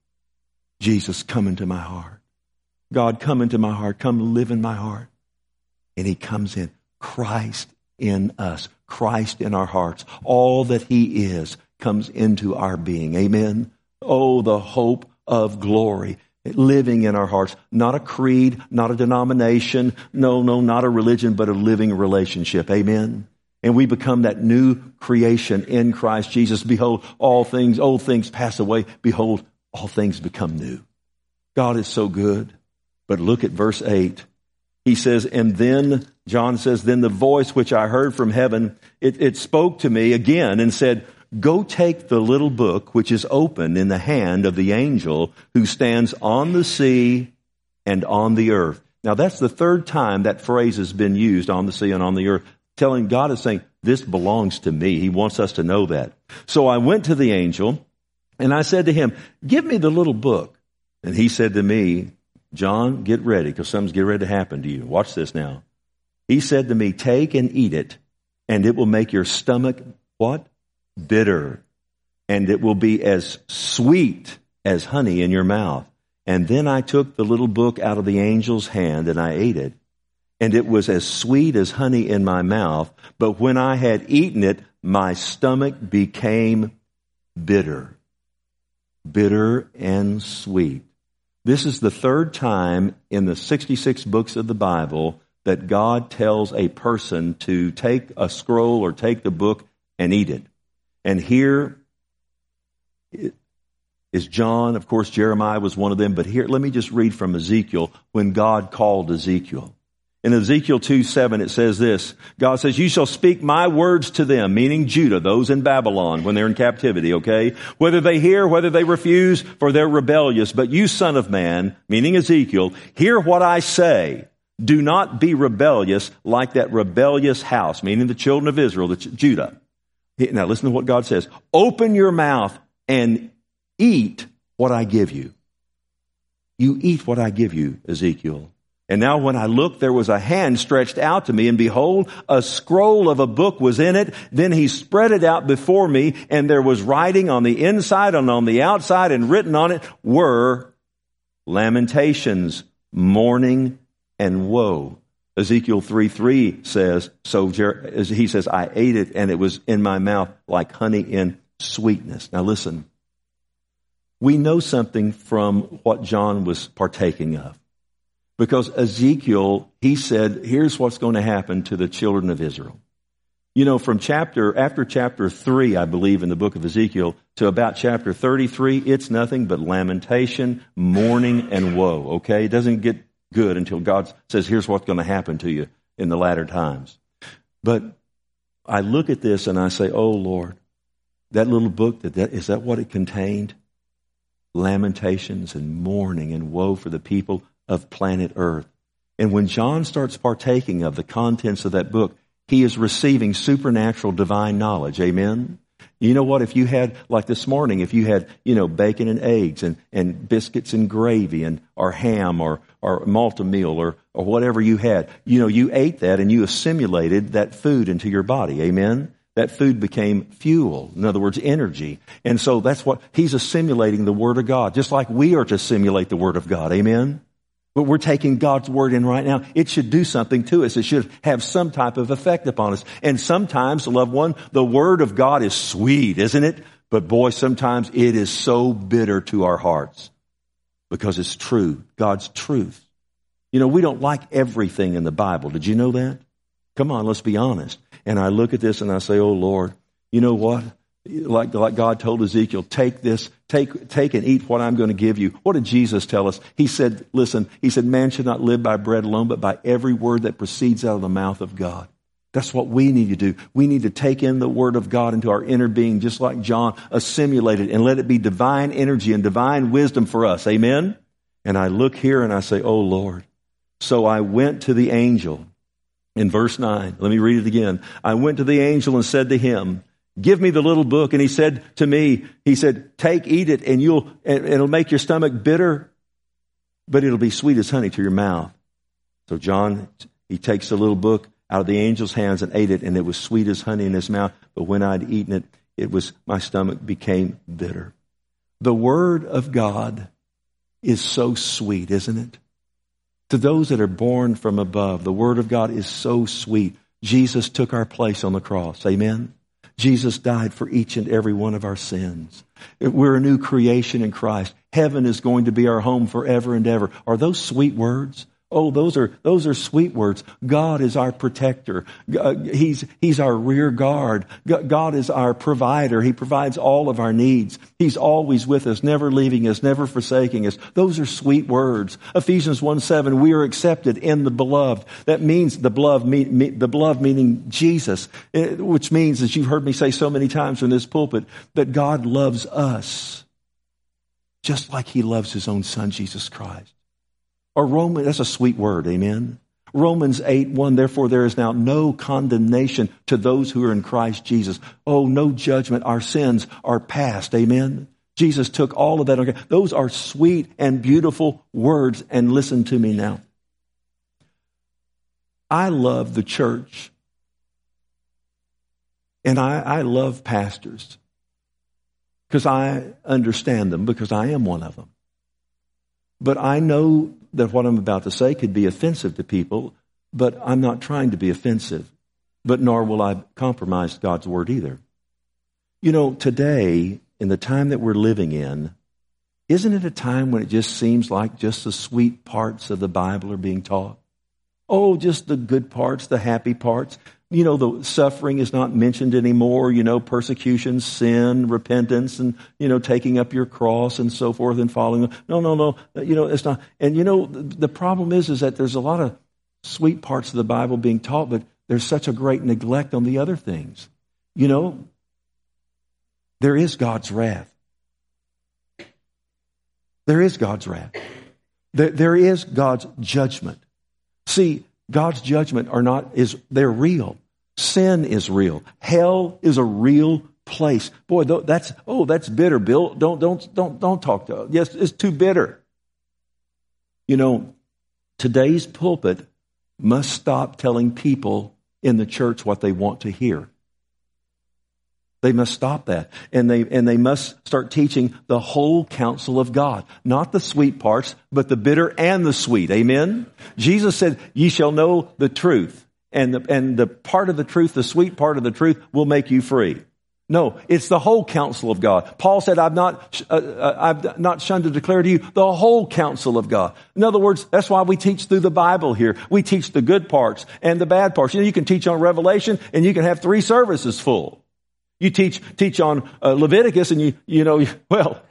Jesus, come into my heart. God, come into my heart. Come live in my heart. And He comes in. Christ in us. Christ in our hearts. All that He is comes into our being. Amen? Oh, the hope of glory. Living in our hearts. Not a creed, not a denomination. No, not a religion, but a living relationship. Amen? And we become that new creation in Christ Jesus. Behold, old things pass away. Behold, all things become new. God is so good. But look at verse 8. He says, and then, John says, then the voice which I heard from heaven, it spoke to me again and said, go take the little book which is open in the hand of the angel who stands on the sea and on the earth. Now that's the third time that phrase has been used, on the sea and on the earth. God is saying, this belongs to me. He wants us to know that. So I went to the angel and I said to him, give me the little book. And he said to me, John, get ready, because something's getting ready to happen to you. Watch this now. He said to me, take and eat it, and it will make your stomach, what? Bitter. And it will be as sweet as honey in your mouth. And then I took the little book out of the angel's hand, and I ate it. And it was as sweet as honey in my mouth. But when I had eaten it, my stomach became bitter. Bitter and sweet. This is the third time in the 66 books of the Bible that God tells a person to take a scroll or take the book and eat it. And here is John. Of course, Jeremiah was one of them. But here, let me just read from Ezekiel when God called Ezekiel. In Ezekiel 2:7, it says this. God says, you shall speak my words to them, meaning Judah, those in Babylon when they're in captivity, okay? Whether they hear, whether they refuse, for they're rebellious. But you, son of man, meaning Ezekiel, hear what I say. Do not be rebellious like that rebellious house, meaning the children of Israel, Judah. Now listen to what God says. Open your mouth and eat what I give you. You eat what I give you, Ezekiel. And now when I looked, there was a hand stretched out to me, and behold, a scroll of a book was in it. Then He spread it out before me, and there was writing on the inside and on the outside, and written on it were lamentations, mourning, and woe. Ezekiel 3:3 says, he says, I ate it, and it was in my mouth like honey in sweetness. Now listen, we know something from what John was partaking of. Because Ezekiel, he said, here's what's going to happen to the children of Israel. You know, after chapter 3, I believe, in the book of Ezekiel, to about chapter 33, it's nothing but lamentation, mourning, and woe, okay? It doesn't get good until God says, here's what's going to happen to you in the latter times. But I look at this and I say, oh, Lord, that little book, is that what it contained? Lamentations and mourning and woe for the people of planet Earth. And when John starts partaking of the contents of that book, he is receiving supernatural divine knowledge. Amen? You know what? If you had, like this morning, if you had, bacon and eggs and biscuits and gravy or ham or malta meal or whatever you had, you ate that and you assimilated that food into your body. Amen? That food became fuel. In other words, energy. And so that's what he's assimilating the Word of God, just like we are to assimilate the Word of God. Amen? But we're taking God's word in right now. It should do something to us. It should have some type of effect upon us. And sometimes, loved one, the word of God is sweet, isn't it? But boy, sometimes it is so bitter to our hearts because it's true, God's truth. You know, we don't like everything in the Bible. Did you know that? Come on, let's be honest. And I look at this and I say, oh Lord, you know what? Like God told Ezekiel, take this, take and eat what I'm going to give you. What did Jesus tell us? He said, listen, he said, man should not live by bread alone, but by every word that proceeds out of the mouth of God. That's what we need to do. We need to take in the word of God into our inner being, just like John, assimilate it and let it be divine energy and divine wisdom for us. Amen? And I look here and I say, oh Lord. So I went to the angel in verse 9. Let me read it again. I went to the angel and said to him, give me the little book. And he said to me, he said, take, eat it, and it'll make your stomach bitter, but it'll be sweet as honey to your mouth. So John, he takes the little book out of the angel's hands and ate it, and it was sweet as honey in his mouth. But when I'd eaten it, my stomach became bitter. The word of God is so sweet, isn't it? To those that are born from above, the word of God is so sweet. Jesus took our place on the cross. Amen? Jesus died for each and every one of our sins. We're a new creation in Christ. Heaven is going to be our home forever and ever. Are those sweet words? Oh, those are sweet words. God is our protector. He's our rear guard. God is our provider. He provides all of our needs. He's always with us, never leaving us, never forsaking us. Those are sweet words. Ephesians 1:7, we are accepted in the beloved. That means the beloved meaning Jesus, which means, as you've heard me say so many times in this pulpit, that God loves us just like he loves his own son, Jesus Christ. Or that's a sweet word, amen? Romans 8:1, therefore there is now no condemnation to those who are in Christ Jesus. Oh, no judgment. Our sins are past, amen? Jesus took all of that. Okay. Those are sweet and beautiful words. And listen to me now. I love the church. And I love pastors. Because I understand them, because I am one of them. But I know that what I'm about to say could be offensive to people, but I'm not trying to be offensive, but nor will I compromise God's word either. You know, today, in the time that we're living in, isn't it a time when it just seems like just the sweet parts of the Bible are being taught? Oh, just the good parts, the happy parts. You know, the suffering is not mentioned anymore, you know, persecution, sin, repentance, and, you know, taking up your cross and so forth and following. No. You know, it's not. And, you know, the problem is that there's a lot of sweet parts of the Bible being taught, but there's such a great neglect on the other things. You know, there is God's wrath. There is God's wrath. There is God's judgment. See, God's judgment they're real. Sin is real. Hell is a real place. Boy, that's bitter, Bill. Don't talk to us. Yes, it's too bitter. You know, today's pulpit must stop telling people in the church what they want to hear. They must stop that. And they must start teaching the whole counsel of God. Not the sweet parts, but the bitter and the sweet. Amen? Jesus said, ye shall know the truth. And the part of the truth, the sweet part of the truth, will make you free. No, it's the whole counsel of God. Paul said, I've not shunned to declare to you the whole counsel of God. In other words, that's why we teach through the Bible here. We teach the good parts and the bad parts. You know, you can teach on Revelation and you can have 3 services full. You teach on Leviticus and but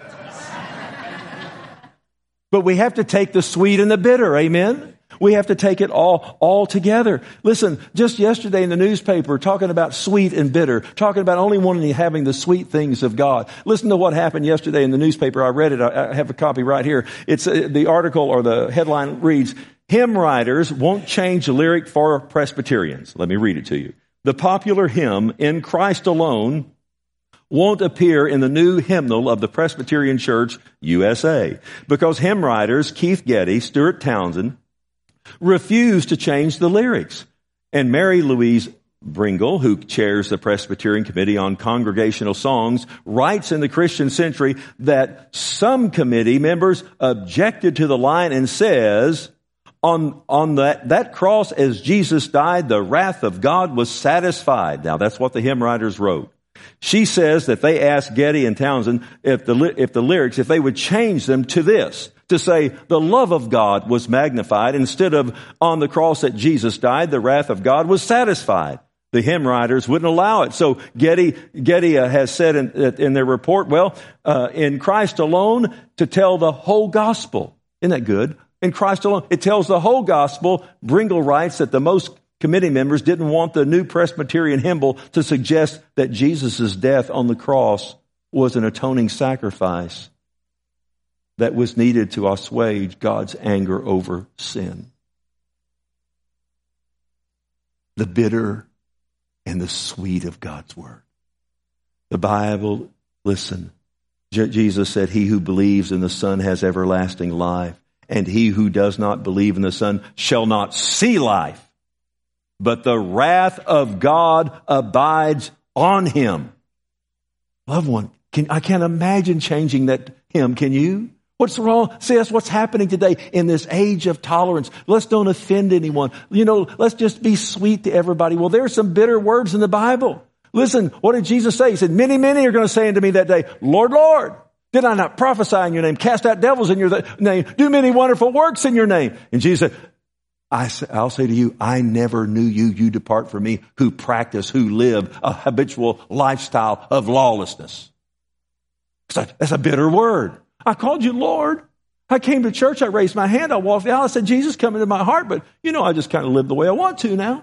we have to take the sweet and the bitter, amen? We have to take it all together. Listen, just yesterday in the newspaper, talking about sweet and bitter, talking about only wanting having the sweet things of God. Listen to what happened yesterday in the newspaper. I read it. I have a copy right here. It's the article or the headline reads, hymn writers won't change the lyric for Presbyterians. Let me read it to you. The popular hymn, In Christ Alone, won't appear in the new hymnal of the Presbyterian Church, USA, because hymn writers Keith Getty, Stuart Townsend, refused to change the lyrics. And Mary Louise Bringle, who chairs the Presbyterian Committee on Congregational Songs, writes in the Christian Century that some committee members objected to the line and says, on that cross as Jesus died, the wrath of God was satisfied. Now that's what the hymn writers wrote. She says that they asked Getty and Townsend if the lyrics, if they would change them to this, to say the love of God was magnified instead of on the cross that Jesus died, the wrath of God was satisfied. The hymn writers wouldn't allow it. So Getty has said in their report, in Christ alone to tell the whole gospel. Isn't that good? In Christ alone, it tells the whole gospel. Bringle writes that the most committee members didn't want the New Presbyterian hymnal to suggest that Jesus' death on the cross was an atoning sacrifice that was needed to assuage God's anger over sin. The bitter and the sweet of God's word. The Bible, listen, Jesus said, he who believes in the Son has everlasting life, and he who does not believe in the Son shall not see life, but the wrath of God abides on him. Loved one, I can't imagine changing that hymn, can you? What's wrong? See, that's what's happening today in this age of tolerance. Let's don't offend anyone. Let's just be sweet to everybody. Well, there are some bitter words in the Bible. Listen, what did Jesus say? He said, many are going to say unto me that day, Lord, Lord, did I not prophesy in your name, cast out devils in your name, do many wonderful works in your name? And Jesus said, I'll say to you, I never knew you. You depart from me who live a habitual lifestyle of lawlessness. That's a bitter word. I called you Lord. I came to church. I raised my hand. I walked the aisle. I said, Jesus, come into my heart. But, I just kind of live the way I want to now.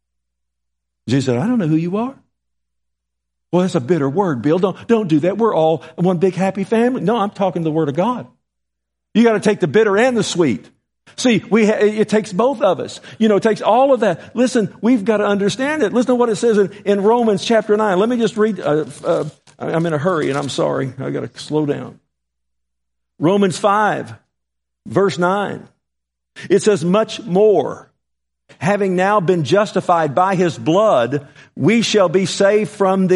Jesus said, I don't know who you are. Well, that's a bitter word, Bill. Don't do that. We're all one big happy family. No, I'm talking the word of God. You got to take the bitter and the sweet. See, it takes both of us. It takes all of that. Listen, we've got to understand it. Listen to what it says in Romans chapter 9. Let me just read. I'm in a hurry, and I'm sorry. I got to slow down. Romans 5, verse 9. It says, much more, having now been justified by his blood, we shall be saved from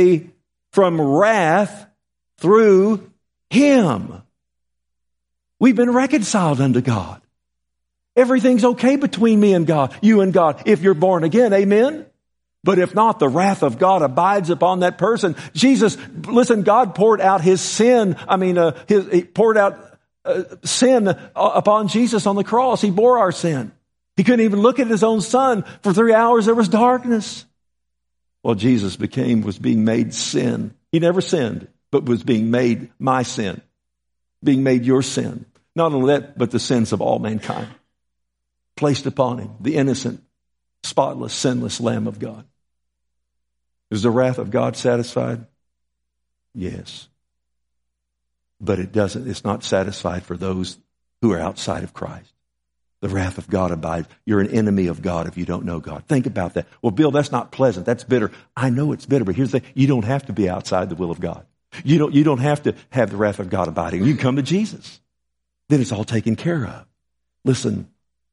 wrath through him. We've been reconciled unto God. Everything's okay between me and God, you and God, if you're born again. Amen? But if not, the wrath of God abides upon that person. Jesus, listen, God poured out his sin. He poured out sin upon Jesus on the cross. He bore our sin. He couldn't even look at his own son. For 3 hours there was darkness. Well, Jesus was being made sin. He never sinned, but was being made my sin. Being made your sin. Not only that, but the sins of all mankind. Placed upon him, the innocent, spotless, sinless Lamb of God. Is the wrath of God satisfied? Yes. But it's not satisfied for those who are outside of Christ. The wrath of God abides. You're an enemy of God if you don't know God. Think about that. Well, Bill, that's not pleasant. That's bitter. I know it's bitter, but here's the thing. You don't have to be outside the will of God. You don't have to have the wrath of God abiding. You can come to Jesus. Then it's all taken care of. Listen,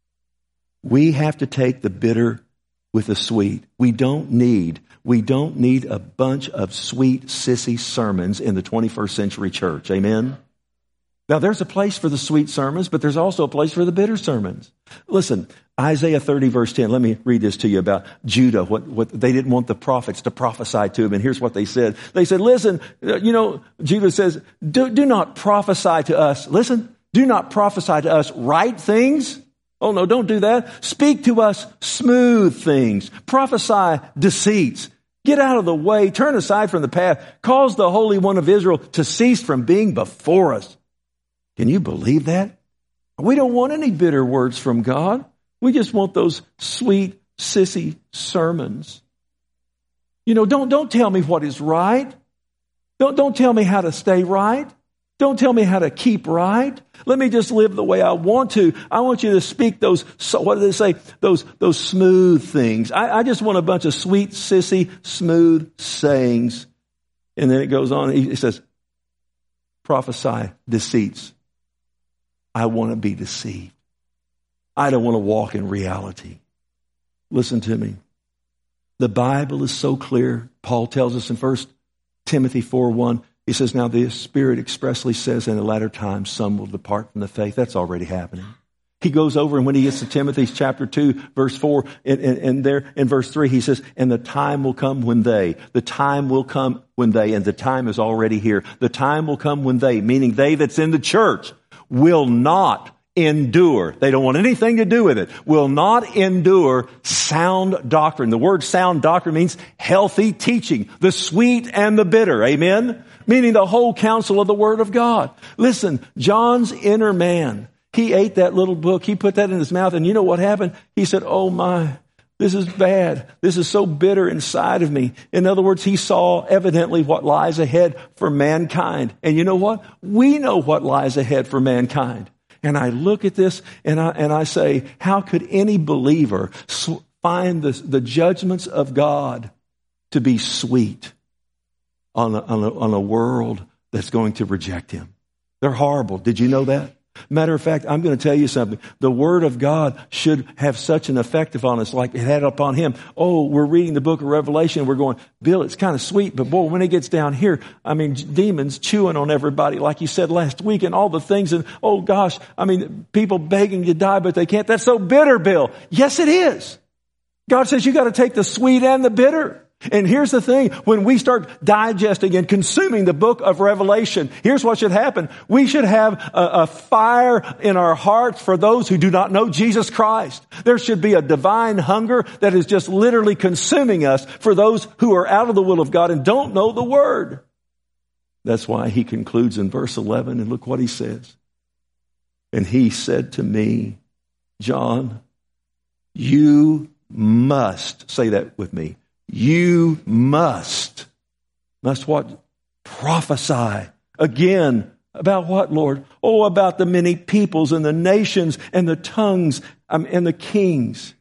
we have to take the bitter with the sweet. We don't need a bunch of sweet, sissy sermons in the 21st century church. Amen? Now, there's a place for the sweet sermons, but there's also a place for the bitter sermons. Listen, Isaiah 30, verse 10. Let me read this to you about Judah. What they didn't want the prophets to prophesy to him, and here's what they said. They said, listen, Judah says, do not prophesy to us. Listen, do not prophesy to us right things. Oh, no, don't do that. Speak to us smooth things. Prophesy deceits. Get out of the way. Turn aside from the path. Cause the Holy One of Israel to cease from being before us. Can you believe that? We don't want any bitter words from God. We just want those sweet, sissy sermons. Don't tell me what is right. Don't tell me how to stay right. Don't tell me how to keep right. Let me just live the way I want to. I want you to speak those, what do they say? Those smooth things. I just want a bunch of sweet, sissy, smooth sayings. And then it goes on. He says, prophesy deceits. I want to be deceived. I don't want to walk in reality. Listen to me. The Bible is so clear. Paul tells us in 1 Timothy 4:1, he says, now the Spirit expressly says in the latter times some will depart from the faith. That's already happening. He goes over, and when he gets to Timothy chapter 2, verse 4, and there in verse 3, he says, and the time will come when the time will come when and the time is already here. The time will come when meaning they that's in the church, will not endure. They don't want anything to do with it. Will not endure sound doctrine. The word sound doctrine means healthy teaching, the sweet and the bitter. Amen? Meaning the whole counsel of the Word of God. Listen, John's inner man, he ate that little book. He put that in his mouth. And you know what happened? He said, oh my, this is bad. This is so bitter inside of me. In other words, he saw evidently what lies ahead for mankind. And you know what? We know what lies ahead for mankind. And I look at this and I say, how could any believer find the judgments of God to be sweet on a world that's going to reject him? They're horrible. Did you know that? Matter of fact, I'm going to tell you something. The Word of God should have such an effect upon us like it had upon him. Oh, we're reading the book of Revelation. We're going, Bill, it's kind of sweet, but boy, when it gets down here, I mean, demons chewing on everybody like you said last week and all the things. And oh gosh, I mean, people begging to die, but they can't. That's so bitter, Bill. Yes, it is. God says you got to take the sweet and the bitter. And here's the thing, when we start digesting and consuming the book of Revelation, here's what should happen. We should have a fire in our hearts for those who do not know Jesus Christ. There should be a divine hunger that is just literally consuming us for those who are out of the will of God and don't know the Word. That's why he concludes in verse 11, and look what he says. And he said to me, John, you must, say that with me, you must what? Prophesy. Again, about what, Lord? Oh, about the many peoples and the nations and the tongues and the kings.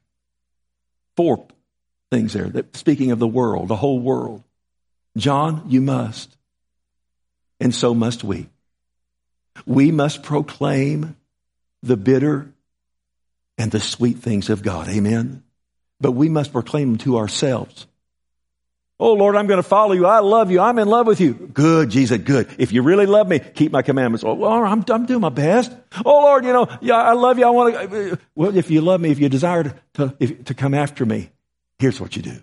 4 things there, that speaking of the world, the whole world. John, you must. And so must we. We must proclaim the bitter and the sweet things of God. Amen? But we must proclaim them to ourselves. Oh, Lord, I'm going to follow you. I love you. I'm in love with you. Good, Jesus, good. If you really love me, keep my commandments. Oh, well, I'm doing my best. Oh, Lord, I love you. I want to. Well, if you love me, if you desire to come after me, here's what you do.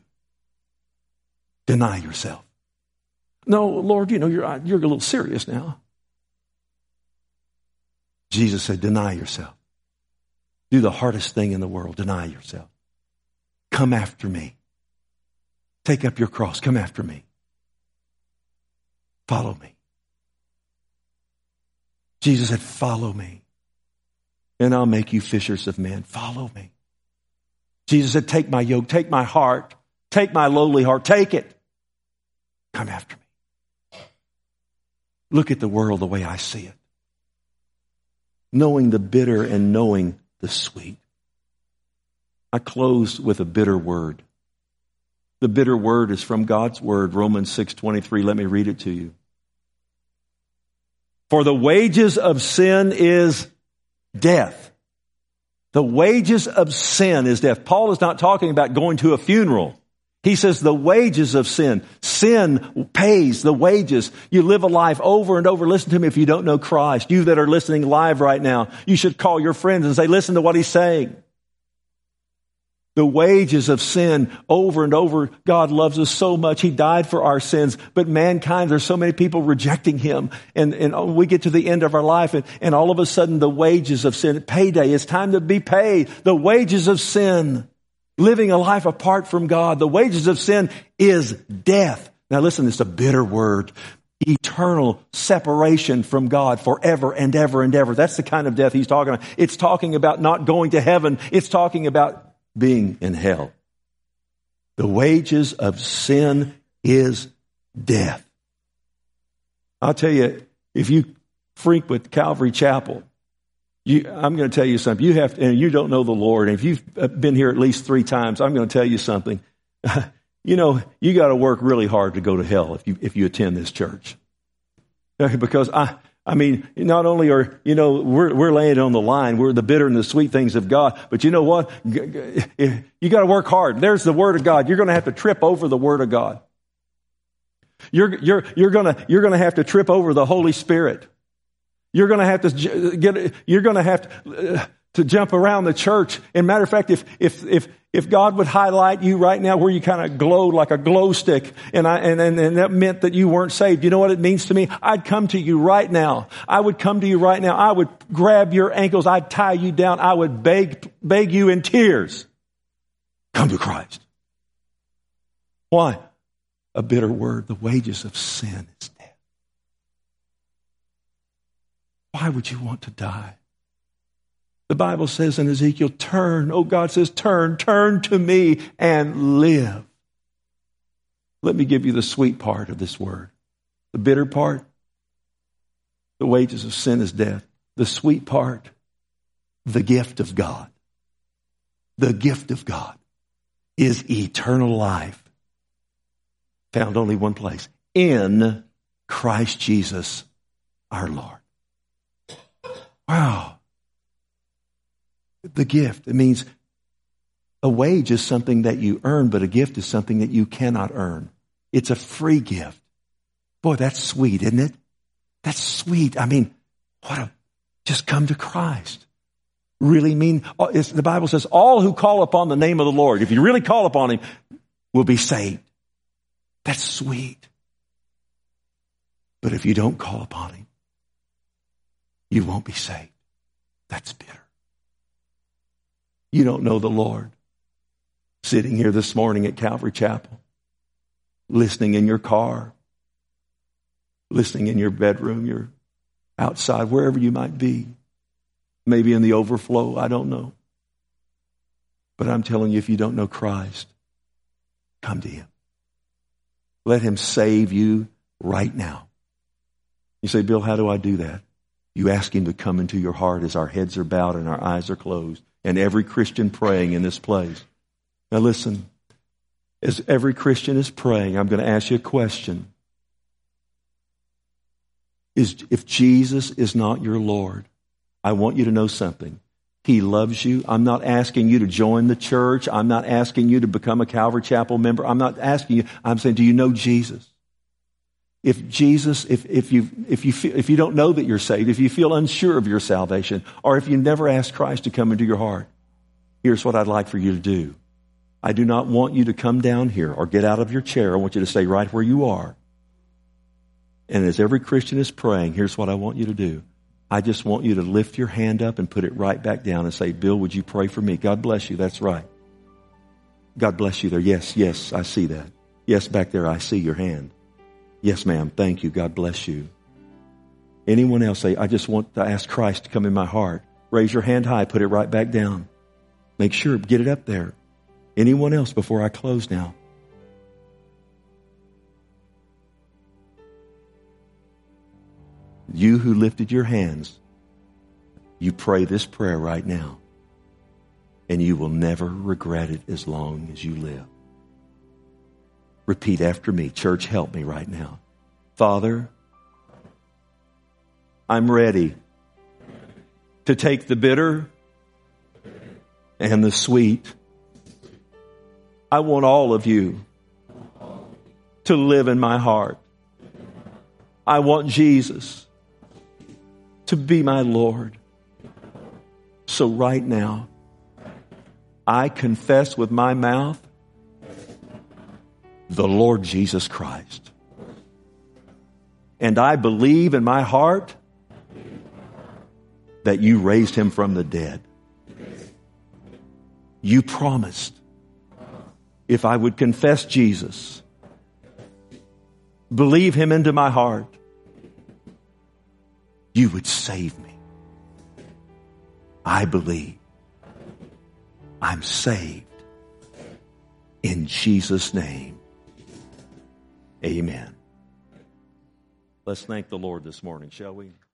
Deny yourself. No, Lord, you're a little serious now. Jesus said, deny yourself. Do the hardest thing in the world. Deny yourself. Come after me. Take up your cross. Come after me. Follow me. Jesus said, follow me, and I'll make you fishers of men. Follow me. Jesus said, take my yoke, take my heart, take my lowly heart, take it. Come after me. Look at the world the way I see it. Knowing the bitter and knowing the sweet. I close with a bitter word. The bitter word is from God's word, Romans 6:23. Let me read it to you. For the wages of sin is death. The wages of sin is death. Paul is not talking about going to a funeral. He says the wages of sin. Sin pays the wages. You live a life over and over. Listen to me if you don't know Christ. You that are listening live right now, you should call your friends and say, listen to what he's saying. The wages of sin over and over. God loves us so much. He died for our sins. But mankind, there's so many people rejecting him. And we get to the end of our life and all of a sudden the wages of sin, payday, it's time to be paid. The wages of sin, living a life apart from God. The wages of sin is death. Now listen, it's a bitter word. Eternal separation from God forever and ever and ever. That's the kind of death he's talking about. It's talking about not going to heaven. It's talking about being in hell. The wages of sin is death. I'll tell you, if you frequent Calvary Chapel, I'm going to tell you something. You have to, and you don't know the Lord, and if you've been here at least 3 times, I'm going to tell you something. You got to work really hard to go to hell if you attend this church. Because I mean, not only are, we're laying it on the line. We're the bitter and the sweet things of God. But you know what? You got to work hard. There's the Word of God. You're going to have to trip over the Word of God. You're going to have to trip over the Holy Spirit. You're going to have to jump around the church. And matter of fact, if God would highlight you right now where you kind of glowed like a glow stick, and that meant that you weren't saved, you know what it means to me? I'd come to you right now. I would come to you right now. I would grab your ankles. I'd tie you down. I would beg you in tears. Come to Christ. Why? A bitter word. The wages of sin is death. Why would you want to die? The Bible says in Ezekiel, turn. Oh, God says, turn to me and live. Let me give you the sweet part of this word. The bitter part, the wages of sin is death. The sweet part, the gift of God. The gift of God is eternal life. Found only one place. In Christ Jesus our Lord. Wow. The gift. It means a wage is something that you earn, but a gift is something that you cannot earn. It's a free gift. Boy, that's sweet, isn't it? That's sweet. I mean, just come to Christ. Really mean, the Bible says, all who call upon the name of the Lord, if you really call upon Him, will be saved. That's sweet. But if you don't call upon Him, you won't be saved. That's bitter. You don't know the Lord. Sitting here this morning at Calvary Chapel, listening in your car, listening in your bedroom, you're outside, wherever you might be, maybe in the overflow, I don't know. But I'm telling you, if you don't know Christ, come to Him. Let Him save you right now. You say, Bill, how do I do that? You ask Him to come into your heart as our heads are bowed and our eyes are closed. And every Christian praying in this place. Now listen, as every Christian is praying, I'm going to ask you a question. If Jesus is not your Lord, I want you to know something. He loves you. I'm not asking you to join the church. I'm not asking you to become a Calvary Chapel member. I'm not asking you. I'm saying, do you know Jesus? If Jesus, if you don't know that you're saved, if you feel unsure of your salvation, or if you never asked Christ to come into your heart, here's what I'd like for you to do. I do not want you to come down here or get out of your chair. I want you to stay right where you are. And as every Christian is praying, here's what I want you to do. I just want you to lift your hand up and put it right back down and say, Bill, would you pray for me? God bless you. That's right. God bless you there. Yes, I see that. Yes, back there, I see your hand. Yes, ma'am. Thank you. God bless you. Anyone else say, I just want to ask Christ to come in my heart. Raise your hand high. Put it right back down. Make sure, get it up there. Anyone else before I close now? You who lifted your hands, you pray this prayer right now, and you will never regret it as long as you live. Repeat after me. Church, help me right now. Father, I'm ready to take the bitter and the sweet. I want all of you to live in my heart. I want Jesus to be my Lord. So right now, I confess with my mouth the Lord Jesus Christ. And I believe in my heart that you raised Him from the dead. You promised if I would confess Jesus, believe Him into my heart, you would save me. I believe I'm saved. In Jesus' name, amen. Let's thank the Lord this morning, shall we?